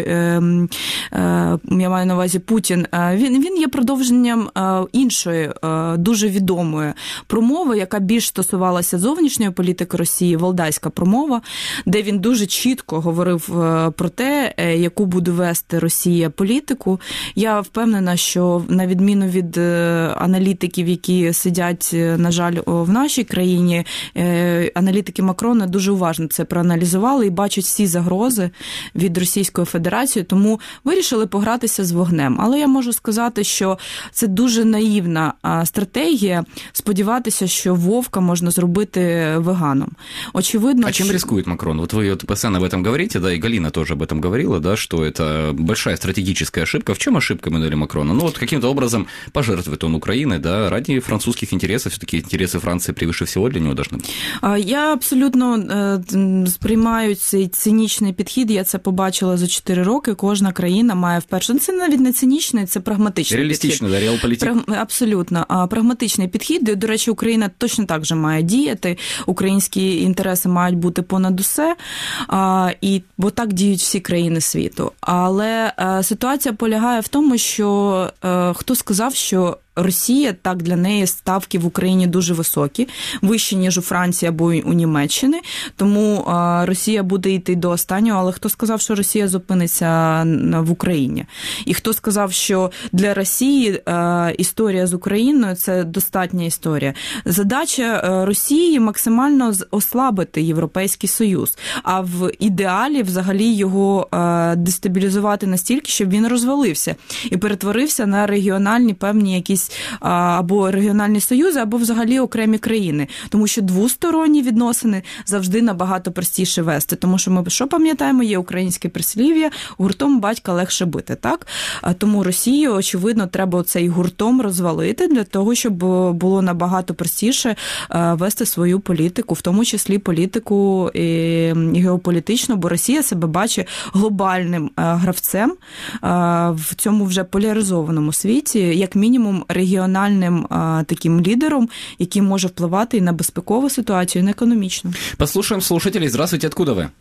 Speaker 13: я маю на увазі Путін, він, він є продовженням іншої, дуже відомої промови, яка більш стосувалася зовнішньої політики Росії, валдайська промова, де він дуже чітко говорив про те, яку буде вести Росія політику. Я впевнена, що на відміну від аналітиків, які сидять, на жаль, в нашій країні, аналітики Макрона дуже уважно це проаналізували і бачать всі загрози від Російської Федерації, тому вирішили погратися з вогнем. Але я можу сказати, що це дуже наївна стратегія сподіватися, що вовка можна зробити веганом. Очевидно,
Speaker 2: а чем
Speaker 13: что...
Speaker 2: рискует Макрон? Вот вы вот постоянно об этом говорите, да, и Галина тоже об этом говорила, да, что это большая стратегическая ошибка. В чем ошибка Эммануэля Макрона? Ну, вот каким-то образом пожертвует он Украиной, да, ради французских интересов, все-таки интересы Франции превыше всего для него должны быть.
Speaker 13: Я абсолютно сприймаю цей цинічний підхід, я це побачила за чотири роки, кожна країна має вперше, це навіть не цинічний, це прагматичний
Speaker 2: реалістичний, підхід. Реалістичний, да, реалполітик.
Speaker 13: Абсолютно. Прагматичний підхід, до речі, Україна точно так же має діяти, українські інтереси мають бути понад усе, і, бо так діють всі країни світу. Але ситуація полягає в тому, що хто сказав, що Росія, так, для неї ставки в Україні дуже високі, вищі, ніж у Франції або у Німеччини, тому Росія буде йти до останнього, але хто сказав, що Росія зупиниться в Україні? І хто сказав, що для Росії історія з Україною – це достатня історія? Задача Росії максимально ослабити Європейський Союз, а в ідеалі взагалі його дестабілізувати настільки, щоб він розвалився і перетворився на регіональні певні якісь або регіональні союзи, або взагалі окремі країни. Тому що двосторонні відносини завжди набагато простіше вести. Тому що ми, що пам'ятаємо, є українське прислів'я, гуртом батька легше бити, так? Тому Росію, очевидно, треба цей гуртом розвалити для того, щоб було набагато простіше вести свою політику, в тому числі політику і геополітичну, бо Росія себе бачить глобальним гравцем в цьому вже поляризованому світі, як мінімум регіональним а, таким лідером, який може впливати і на безпекову ситуацію, і на економічну.
Speaker 2: Послухаємо слушателей. Здравствуйте, откуда ви?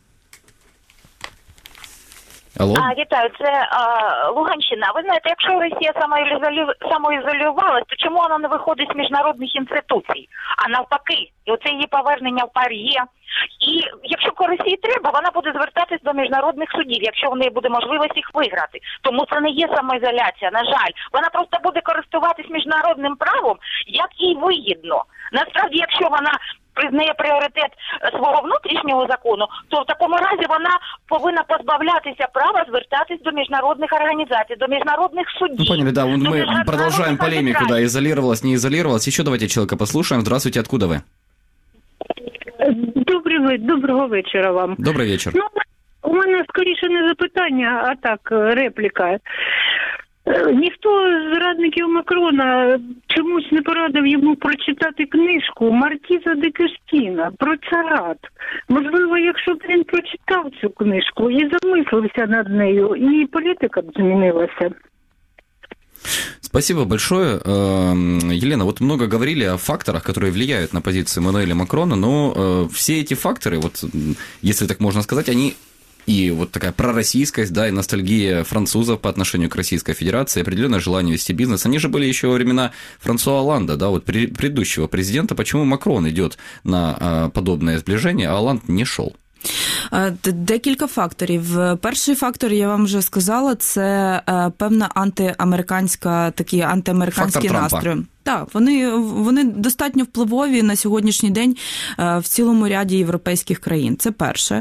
Speaker 2: Алло?
Speaker 15: А, вітаю, це а, Луганщина. Ви знаєте, якщо Росія самоізолювалась, то чому вона не виходить з міжнародних інституцій? А навпаки, і оце її повернення в ПАРЄ. І якщо Росії треба, вона буде звертатись до міжнародних судів, якщо в неї буде можливість їх виграти. Тому це не є самоізоляція, на жаль. Вона просто буде користуватись міжнародним правом, як їй вигідно. Насправді, якщо вона признає пріоритет свого внутрішнього закону, то в такому разі вона повинна позбавлятися права звертатись до міжнародних організацій, до міжнародних судів.
Speaker 2: Ну, поняли, да, мы продолжаем полемику, да, изолировалась, не изолировалась. Еще давайте человека послушаем. Здравствуйте, откуда вы?
Speaker 16: Добрий, доброго вечора вам.
Speaker 2: Добрий вечір.
Speaker 16: Ну, у мене скоріше не запитання, а так, репліка. Ніхто з радників Макрона чомусь не порадив йому прочитати книжку Маркіза де Кюстіна про царат. Можливо, якщо б він прочитав цю книжку і замислився над нею, і політика б змінилася.
Speaker 2: Спасибо большое. Елена, вот много говорили о факторах, которые влияют на позицию Эммануэля Макрона, но все эти факторы, вот, если так можно сказать, они и вот такая пророссийскость, да, и ностальгия французов по отношению к Российской Федерации, определенное желание вести бизнес, они же были еще во времена Франсуа Олланда, да, вот предыдущего президента. Почему Макрон идет на подобное сближение, а Олланд не шел?
Speaker 13: Декілька факторів. Перший фактор, я вам вже сказала, це певна антиамериканська, такі антиамериканські настрої. Так, вони, вони достатньо впливові на сьогоднішній день в цілому ряді європейських країн. Це перше.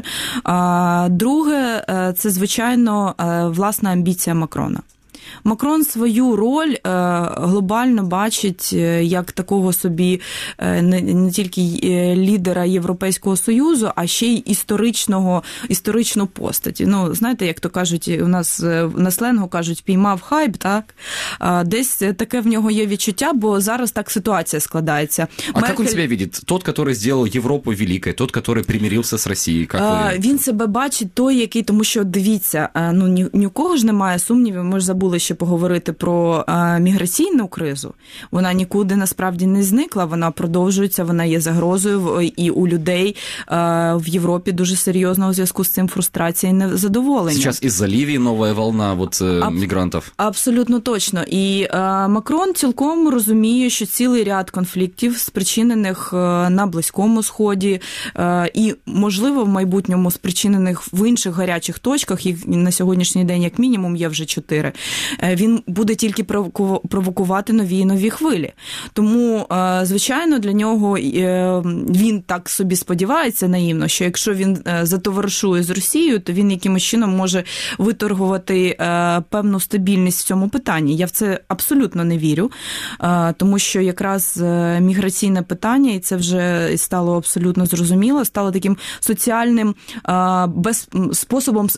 Speaker 13: Друге, це, звичайно, власна амбіція Макрона. Макрон свою роль е, глобально бачить е, як такого собі е, не, не тільки лідера Європейського Союзу, а ще й історичного, історичну постаті. Ну, знаєте, як то кажуть, у нас на сленгу кажуть, піймав хайп, так? А, десь таке в нього є відчуття, бо зараз так ситуація складається.
Speaker 2: А Меркель... як він себе бачить? Тот, який зробив Європу великою, тот, який примирився з Росією?
Speaker 13: А, він себе бачить той, який, тому що, дивіться, ну, ні, ні у кого ж немає сумнівів, ми ж забули ще поговорити про а, міграційну кризу. Вона нікуди насправді не зникла, вона продовжується, вона є загрозою, і у людей а, в Європі дуже серйозно у зв'язку з цим фрустрація і незадоволення.
Speaker 2: Зараз із-за Лівії нова волна вот, Аб... мігрантів.
Speaker 13: Абсолютно точно. І а, Макрон цілком розуміє, що цілий ряд конфліктів, спричинених а, на Близькому Сході а, і, можливо, в майбутньому спричинених в інших гарячих точках, їх на сьогоднішній день як мінімум є вже чотири, він буде тільки провокувати нові і нові хвилі. Тому, звичайно, для нього він так собі сподівається наївно, що якщо він затоваришує з Росією, то він якимось чином може виторгувати певну стабільність в цьому питанні. Я в це абсолютно не вірю, тому що якраз міграційне питання, і це вже стало абсолютно зрозуміло, стало таким соціальним без, способом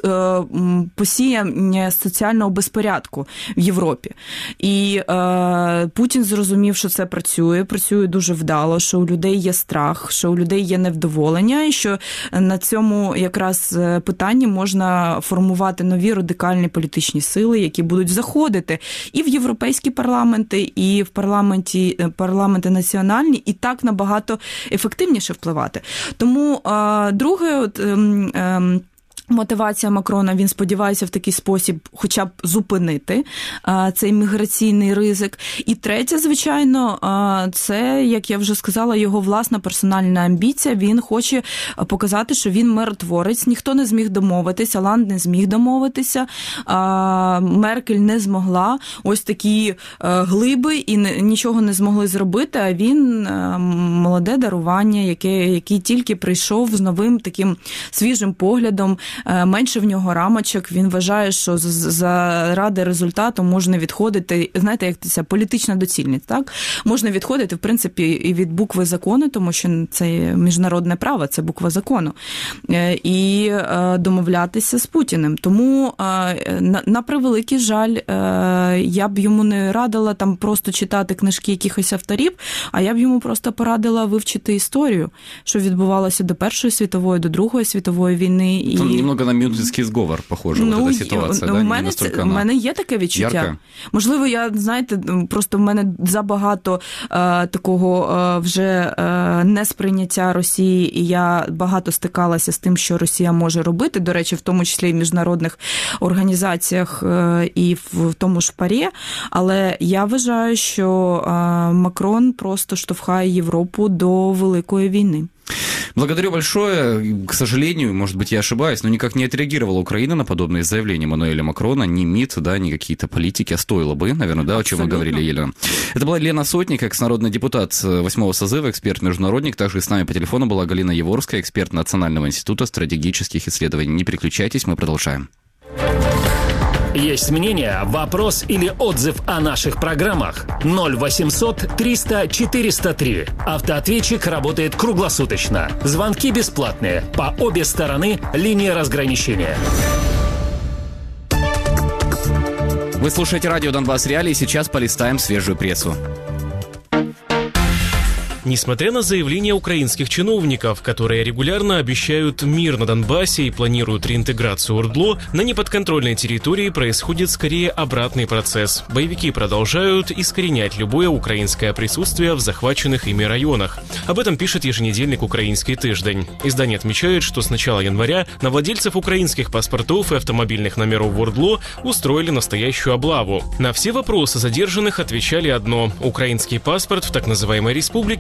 Speaker 13: посіяння соціального безпорядку в Європі. І е, Путін зрозумів, що це працює, працює дуже вдало, що у людей є страх, що у людей є невдоволення, і що на цьому якраз питанні можна формувати нові радикальні політичні сили, які будуть заходити і в європейські парламенти, і в парламенті, парламенти національні, і так набагато ефективніше впливати. Тому е, друге, от, е, е, мотивація Макрона, він сподівається в такий спосіб хоча б зупинити а, цей міграційний ризик. І третє, звичайно, а, це, як я вже сказала, його власна персональна амбіція. Він хоче показати, що він миротворець. Ніхто не зміг домовитися, Оланд не зміг домовитися, а, Меркель не змогла. Ось такі а, глиби і не, нічого не змогли зробити, а він а, молоде дарування, яке, який тільки прийшов з новим таким свіжим поглядом, менше в нього рамочок, він вважає, що заради результату можна відходити, знаєте, як це політична доцільність, так? Можна відходити, в принципі, і від букви закону, тому що це міжнародне право, це буква закону, і домовлятися з Путіним. Тому, на, на превеликий жаль, я б йому не радила там просто читати книжки якихось авторів, а я б йому просто порадила вивчити історію, що відбувалося до Першої світової, до Другої світової війни. І...
Speaker 2: Немного на мюнхенський зговор, похоже,
Speaker 13: ну,
Speaker 2: вот эта ситуація.
Speaker 13: У
Speaker 2: да?
Speaker 13: мене, це, у мене є таке відчуття.
Speaker 2: Ярко?
Speaker 13: Можливо, я, знаєте, просто в мене забагато е, такого е, вже е, несприйняття Росії, і я багато стикалася з тим, що Росія може робити, до речі, в тому числі і в міжнародних організаціях е, і в, в тому ж ПАРЄ, але я вважаю, що е, Макрон просто штовхає Європу до великої війни.
Speaker 2: Благодарю большое. К сожалению, может быть, я ошибаюсь, но никак не отреагировала Украина на подобные заявления Эммануэля Макрона, ни МИД, да, ни какие-то политики, а стоило бы, наверное, да, о чем вы говорили, Елена. Это была Лена Сотник, экс-народный депутат восьмого созыва, эксперт-международник. Также с нами по телефону была Галина Яворская, эксперт Национального института стратегических исследований. Не переключайтесь, мы продолжаем.
Speaker 1: Есть мнение, вопрос или отзыв о наших программах? ноль восемьсот триста четыреста три. Автоответчик работает круглосуточно. Звонки бесплатные. По обе стороны линии разграничения.
Speaker 2: Вы слушаете радио «Донбасс Реалии», сейчас полистаем свежую прессу.
Speaker 5: Несмотря на заявления украинских чиновников, которые регулярно обещают мир на Донбассе и планируют реинтеграцию ОРДЛО, на неподконтрольной территории происходит скорее обратный процесс. Боевики продолжают искоренять любое украинское присутствие в захваченных ими районах. Об этом пишет еженедельник «Украинский тиждень». Издание отмечает, что с начала января на владельцев украинских паспортов и автомобильных номеров в ОРДЛО устроили настоящую облаву. На все вопросы задержанных отвечали одно – украинский паспорт в так называемой республике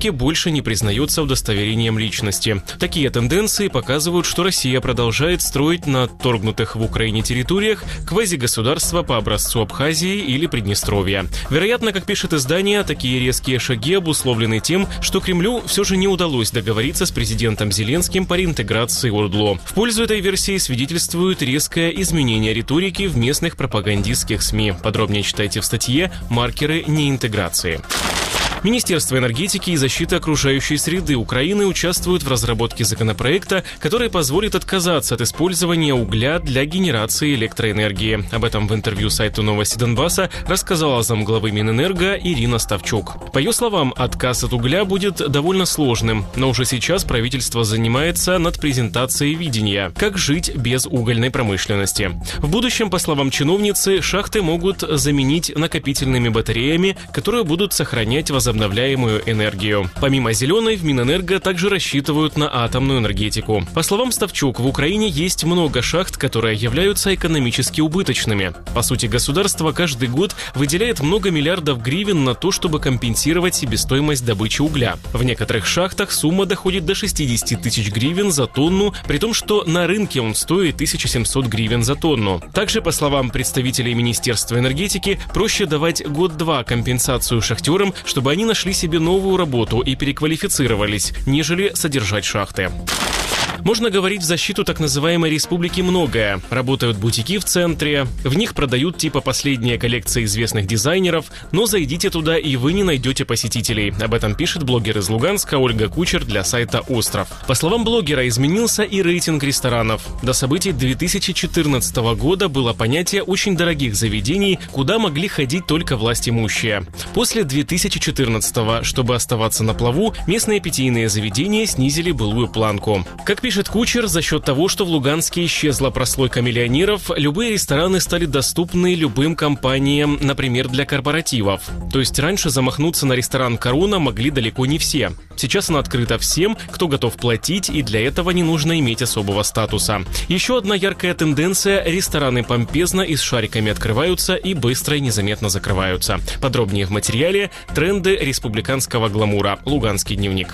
Speaker 5: шахте больше не признается удостоверением личности. Такие тенденции показывают, что Россия продолжает строить на отторгнутых в Украине территориях квазигосударства по образцу Абхазии или Приднестровья. Вероятно, как пишет издание, такие резкие шаги обусловлены тем, что Кремлю все же не удалось договориться с президентом Зеленским по реинтеграции ОРДЛО. В пользу этой версии свидетельствует резкое изменение риторики в местных пропагандистских СМИ. Подробнее читайте в статье «Маркеры неинтеграции». Министерство энергетики и защиты окружающей среды Украины участвуют в разработке законопроекта, который позволит отказаться от использования угля для генерации электроэнергии. Об этом в интервью сайту «Новости Донбасса» рассказала замглавы Минэнерго Ирина Ставчук. По ее словам, отказ от угля будет довольно сложным, но уже сейчас правительство занимается над презентацией видения, как жить без угольной промышленности. В будущем, по словам чиновницы, шахты могут заменить накопительными батареями, которые будут сохранять возобновляемые возобновляемую энергию. Помимо зеленой, в Минэнерго также рассчитывают на атомную энергетику. По словам Ставчук, в Украине есть много шахт, которые являются экономически убыточными. По сути, государство каждый год выделяет много миллиардов гривен на то, чтобы компенсировать себестоимость добычи угля. В некоторых шахтах сумма доходит до шестидесяти тысяч гривен за тонну, при том, что на рынке он стоит тысяча семьсот гривен за тонну. Также, по словам представителей Министерства энергетики, проще давать год-два компенсацию шахтерам, чтобы они Они нашли себе новую работу и переквалифицировались, нежели содержать шахты. Можно говорить в защиту так называемой республики многое. Работают бутики в центре, в них продают типа последние коллекции известных дизайнеров, но зайдите туда, и вы не найдете посетителей. Об этом пишет блогер из Луганска Ольга Кучер для сайта «Остров». По словам блогера, изменился и рейтинг ресторанов. До событий две тысячи четырнадцатого года было понятие очень дорогих заведений, куда могли ходить только властимущие. После две тысячи четырнадцатого, чтобы оставаться на плаву, местные питейные заведения снизили былую планку. Как пишет Кучер, за счет того, что в Луганске исчезла прослойка миллионеров, любые рестораны стали доступны любым компаниям, например, для корпоративов. То есть раньше замахнуться на ресторан «Корона» могли далеко не все. Сейчас она открыта всем, кто готов платить, и для этого не нужно иметь особого статуса. Еще одна яркая тенденция – рестораны помпезно и с шариками открываются и быстро и незаметно закрываются. Подробнее в материале «Тренды республиканского гламура. Луганский дневник».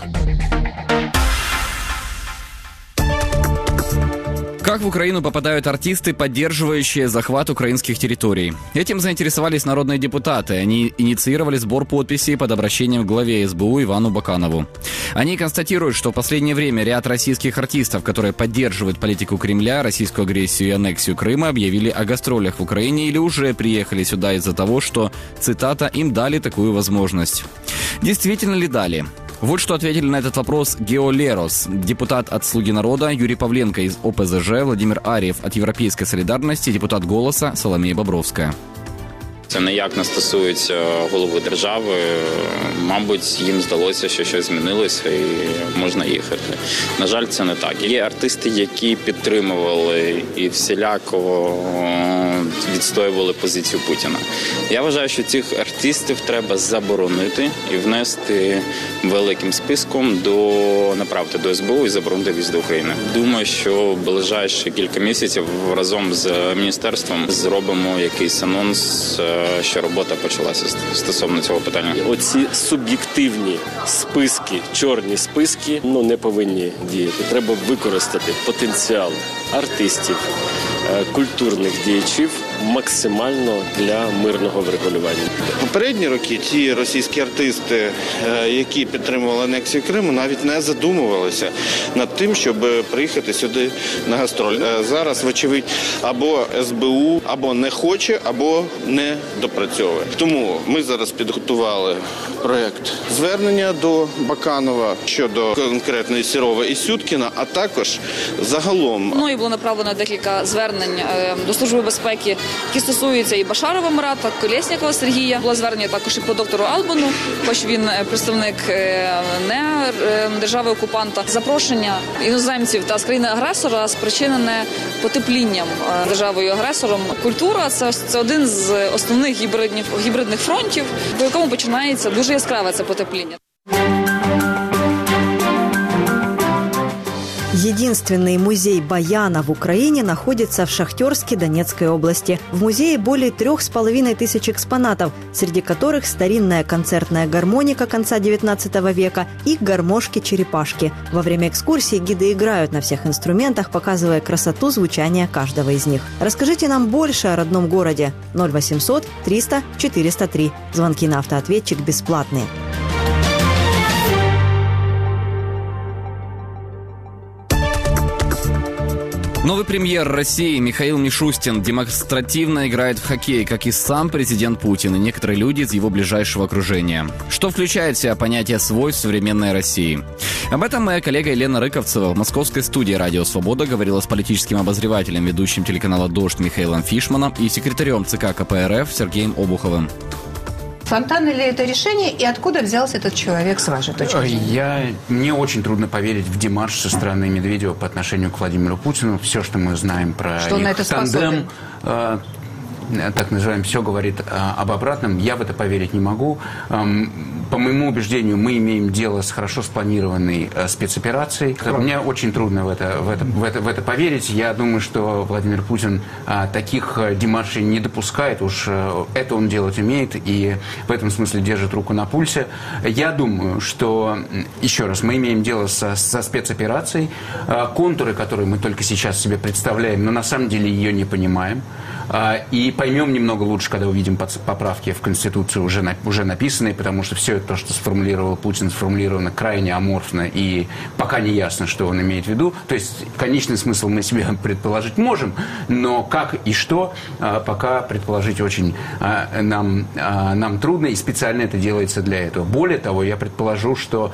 Speaker 2: Как в Украину попадают артисты, поддерживающие захват украинских территорий? Этим заинтересовались народные депутаты. Они инициировали сбор подписей под обращением к главе СБУ Ивану Баканову. Они констатируют, что в последнее время ряд российских артистов, которые поддерживают политику Кремля, российскую агрессию и аннексию Крыма, объявили о гастролях в Украине или уже приехали сюда из-за того, что, цитата, им дали такую возможность. Действительно ли дали? Вот что ответили на этот вопрос Гео Лерос, депутат от «Слуги народа», Юрий Павленко из О П З Ж, Владимир Арьев от «Европейской солидарности», депутат «Голоса» Соломея Бобровская.
Speaker 17: Це ніяк не стосується голови держави. Мабуть, їм здалося, що щось змінилося і можна їхати. На жаль, це не так. Є артисти, які підтримували і всіляко відстоювали позицію Путіна. Я вважаю, що цих артистів треба заборонити і внести великим списком до, направити до С Б У і заборонити в'їзд до України. Думаю, що в ближайші кілька місяців разом з міністерством зробимо якийсь анонс, що робота почалася стосовно цього питання.
Speaker 3: Оці суб'єктивні списки, чорні списки, ну не повинні діяти. Треба використати потенціал артистів, культурних діячів максимально для мирного врегулювання.
Speaker 18: Попередні роки ті російські артисти, які підтримували анексію Криму, навіть не задумувалися над тим, щоб приїхати сюди на гастроль. Зараз, вочевидь, або С Б У або не хоче, або не допрацьовує. Тому ми зараз підготували проєкт звернення до Баканова щодо конкретної Сірова і Сюткіна, а також загалом.
Speaker 19: Мною було направлено декілька звернень до Служби безпеки, які стосуються і Башарова Марата, Колєснікова Сергія. Було звернення також і по доктору Албану, хоч він представник не держави-окупанта. Запрошення іноземців та з країни-агресора спричинене потеплінням державою-агресором. Культура – це, це один з основних гібридних, гібридних фронтів, по якому починається дуже яскраве це потепління.
Speaker 20: Единственный музей баяна в Украине находится в Шахтерске Донецкой области. В музее более трех с половиной тысяч экспонатов, среди которых старинная концертная гармоника конца девятнадцатого века и гармошки-черепашки. Во время экскурсии гиды играют на всех инструментах, показывая красоту звучания каждого из них. Расскажите нам больше о родном городе. ноль восемьсот триста четыреста три. Звонки на автоответчик бесплатные.
Speaker 2: Новый премьер России Михаил Мишустин демонстративно играет в хоккей, как и сам президент Путин и некоторые люди из его ближайшего окружения. Что включает в себя понятие свойств современной России? Об этом моя коллега Елена Рыковцева в московской студии «Радио Свобода» говорила с политическим обозревателем, ведущим телеканала «Дождь» Михаилом Фишманом и секретарем ЦК КПРФ Сергеем Обуховым.
Speaker 21: Фонтанное ли это решение и откуда взялся этот человек, с вашей точки зрения?
Speaker 4: Я, мне очень трудно поверить в демарш со стороны Медведева по отношению к Владимиру Путину. Все, что мы знаем про
Speaker 21: что
Speaker 4: их тандем, э, так называемый, все говорит э, об обратном. Я в это поверить не могу. Эм, по моему убеждению, мы имеем дело с хорошо спланированной э, спецоперацией. Мне очень трудно в это, в, это, в, это, в это поверить. Я думаю, что Владимир Путин э, таких демаршей не допускает. Уж э, это он делать умеет и в этом смысле держит руку на пульсе. Я думаю, что, еще раз, мы имеем дело со, со спецоперацией. Э, контуры, которые мы только сейчас себе представляем, но на самом деле ее не понимаем. Э, и поймем немного лучше, когда увидим поправки в Конституцию уже, на, уже написанные, потому что все то, что сформулировал Путин, сформулировано крайне аморфно, и пока не ясно, что он имеет в виду. То есть конечный смысл мы себе предположить можем, но как и что, пока предположить очень нам, нам трудно, и специально это делается для этого. Более того, я предположу, что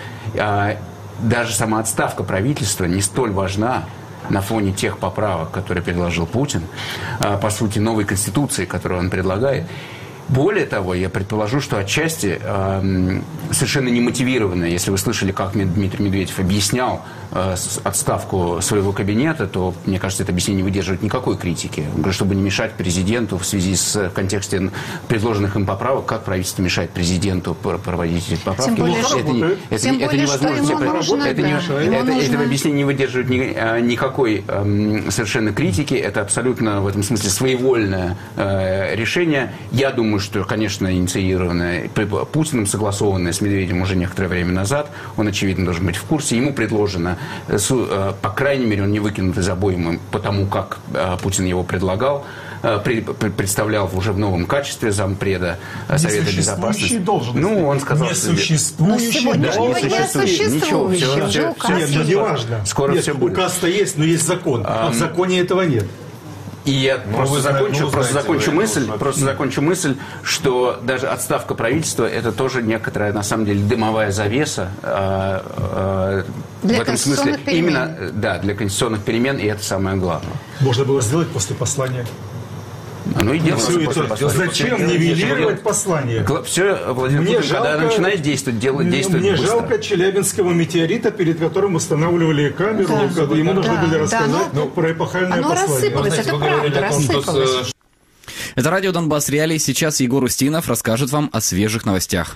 Speaker 4: даже сама отставка правительства не столь важна на фоне тех поправок, которые предложил Путин, по сути, новой Конституции, которую он предлагает. Более того, я предположу, что отчасти э, совершенно немотивированно, если вы слышали, как Дмитрий Медведев объяснял э, отставку своего кабинета, то, мне кажется, это объяснение не выдерживает никакой критики. Чтобы не мешать президенту в связи с контексте предложенных им поправок, как правительство мешает президенту проводить эти поправки. Тем более, это, это, это, это, это невозможно. Это, не, это, это объяснение не выдерживает ни, никакой э, совершенно критики. Это абсолютно в этом смысле своевольное э, решение. Я думаю, что, конечно, инициированное Путиным, согласованное с Медведевым уже некоторое время назад. Он, очевидно, должен быть в курсе. Ему предложено, по крайней мере, он не выкинут из обоймы потому, как Путин его предлагал, представлял уже в новом качестве зампреда Совета Безопасности. Ну, он сказал,
Speaker 22: не существующий
Speaker 4: да, не существующий. Ничего, все, все, все,
Speaker 22: нет,
Speaker 4: все,
Speaker 22: не важно.
Speaker 4: Скоро
Speaker 22: нет,
Speaker 4: все будет.
Speaker 22: Указ-то есть, но есть закон. А, а в законе этого нет.
Speaker 4: И я ну, просто, закончу, ну, просто, закончу мысль,
Speaker 22: просто
Speaker 4: просто закончу мысль, что даже отставка правительства – это тоже некоторая, на самом деле, дымовая завеса. Э, э,
Speaker 21: для
Speaker 4: в этом смысле
Speaker 21: перемен.
Speaker 4: именно да, для конституционных перемен, и это самое главное.
Speaker 22: Можно было сделать после послания.
Speaker 4: Ну и делается
Speaker 22: все
Speaker 4: после
Speaker 22: это,
Speaker 4: послания.
Speaker 22: зачем нивелировать послание?
Speaker 4: Все, Владимир
Speaker 22: мне
Speaker 4: Путин,
Speaker 22: жалко,
Speaker 4: когда начинает действовать, делать, действовать
Speaker 22: Мне
Speaker 4: быстро.
Speaker 22: жалко челябинского метеорита, перед которым устанавливали камеру, да, когда ему да, нужно было рассказать да, ну, про эпохальное
Speaker 21: оно
Speaker 22: послание.
Speaker 21: Рассыпалось, это правда, рассыпалось.
Speaker 2: Это радио Донбасс Реалии. Сейчас Егор Устинов расскажет вам о свежих новостях.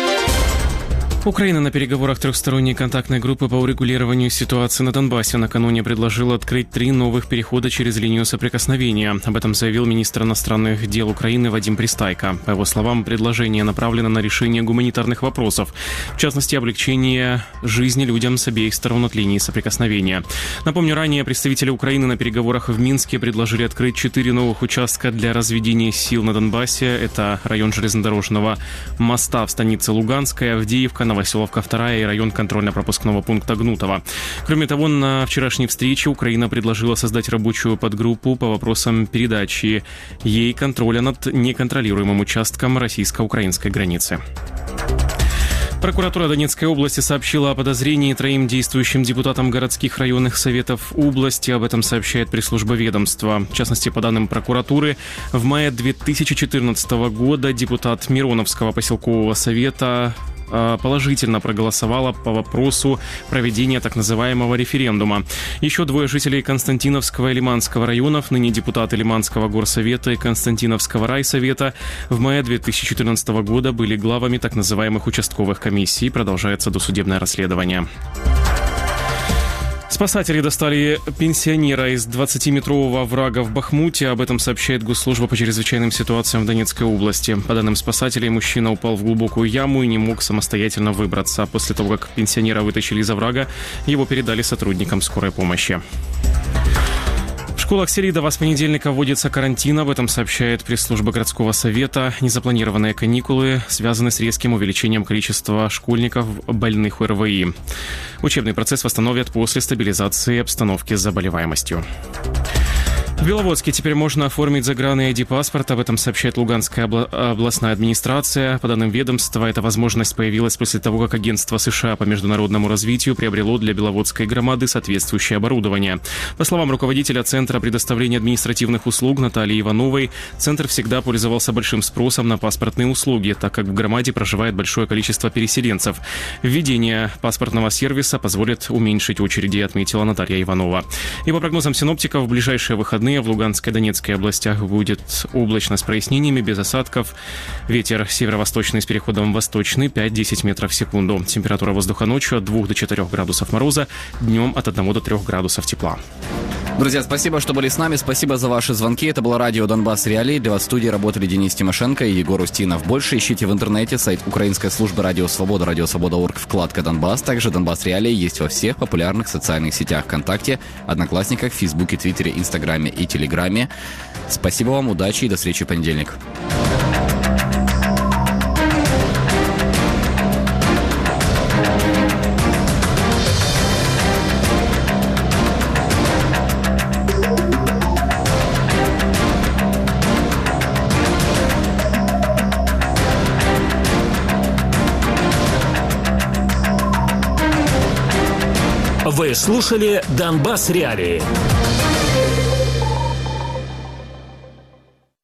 Speaker 5: Украина на переговорах трехсторонней контактной группы по урегулированию ситуации на Донбассе накануне предложила открыть три новых перехода через линию соприкосновения. Об этом заявил министр иностранных дел Украины Вадим Пристайко. По его словам, предложение направлено на решение гуманитарных вопросов, в частности, облегчение жизни людям с обеих сторон от линии соприкосновения. Напомню, ранее представители Украины на переговорах в Минске предложили открыть четыре новых участка для разведения сил на Донбассе. Это район железнодорожного моста в станице Луганская, Авдеевка, Новоселовка вторая и район контрольно-пропускного пункта Гнутово. Кроме того, на вчерашней встрече Украина предложила создать рабочую подгруппу по вопросам передачи ей контроля над неконтролируемым участком российско-украинской границы. Прокуратура Донецкой области сообщила о подозрении троим действующим депутатам городских районных советов области. Об этом сообщает пресс-служба ведомства. В частности, по данным прокуратуры, в мае две тысячи четырнадцатого года депутат Мироновского поселкового совета положительно проголосовала по вопросу проведения так называемого референдума. Еще двое жителей Константиновского и Лиманского районов, ныне депутаты Лиманского горсовета и Константиновского райсовета, в мае две тысячи четырнадцатого года были главами так называемых участковых комиссий. Продолжается досудебное расследование. Спасатели достали пенсионера из двадцатиметрового оврага в Бахмуте. Об этом сообщает Госслужба по чрезвычайным ситуациям в Донецкой области. По данным спасателей, мужчина упал в глубокую яму и не мог самостоятельно выбраться. После того, как пенсионера вытащили из оврага, его передали сотрудникам скорой помощи. В школах Селидова с понедельника вводится карантин. Об этом сообщает пресс-служба городского совета. Незапланированные каникулы связаны с резким увеличением количества школьников, больных ОРВИ. Учебный процесс восстановят после стабилизации обстановки с заболеваемостью. В Беловодске теперь можно оформить загранный ай ди-паспорт. Об этом сообщает Луганская обла- областная администрация. По данным ведомства, эта возможность появилась после того, как агентство США по международному развитию приобрело для Беловодской громады соответствующее оборудование. По словам руководителя Центра предоставления административных услуг Натальи Ивановой, Центр всегда пользовался большим спросом на паспортные услуги, так как в громаде проживает большое количество переселенцев. Введение паспортного сервиса позволит уменьшить очереди, отметила Наталья Иванова. И по прогнозам синоптиков, в ближайшие выходные в Луганской и Донецкой областях будет облачно с прояснениями, без осадков. Ветер северо-восточный с переходом в восточный пять-десять метров в секунду. Температура воздуха ночью от двух до четырёх градусов мороза, днем от одного до трёх градусов тепла.
Speaker 2: Друзья, спасибо, что были с нами. Спасибо за ваши звонки. Это было радио «Донбасс Реалии». Для вас в студии работали Денис Тимошенко и Егор Устинов. Больше ищите в интернете сайт украинской службы «Радио Свобода», радио свобода точка орг, вкладка «Донбасс». Также «Донбасс Реалии» есть во всех популярных социальных сетях: ВКонтакте, Одноклассниках, Фейсбуке, Твиттере, Инстаграме и Телеграме. Спасибо вам, удачи и до встречи в понедельник.
Speaker 1: Вы слушали «Донбасс Реалии».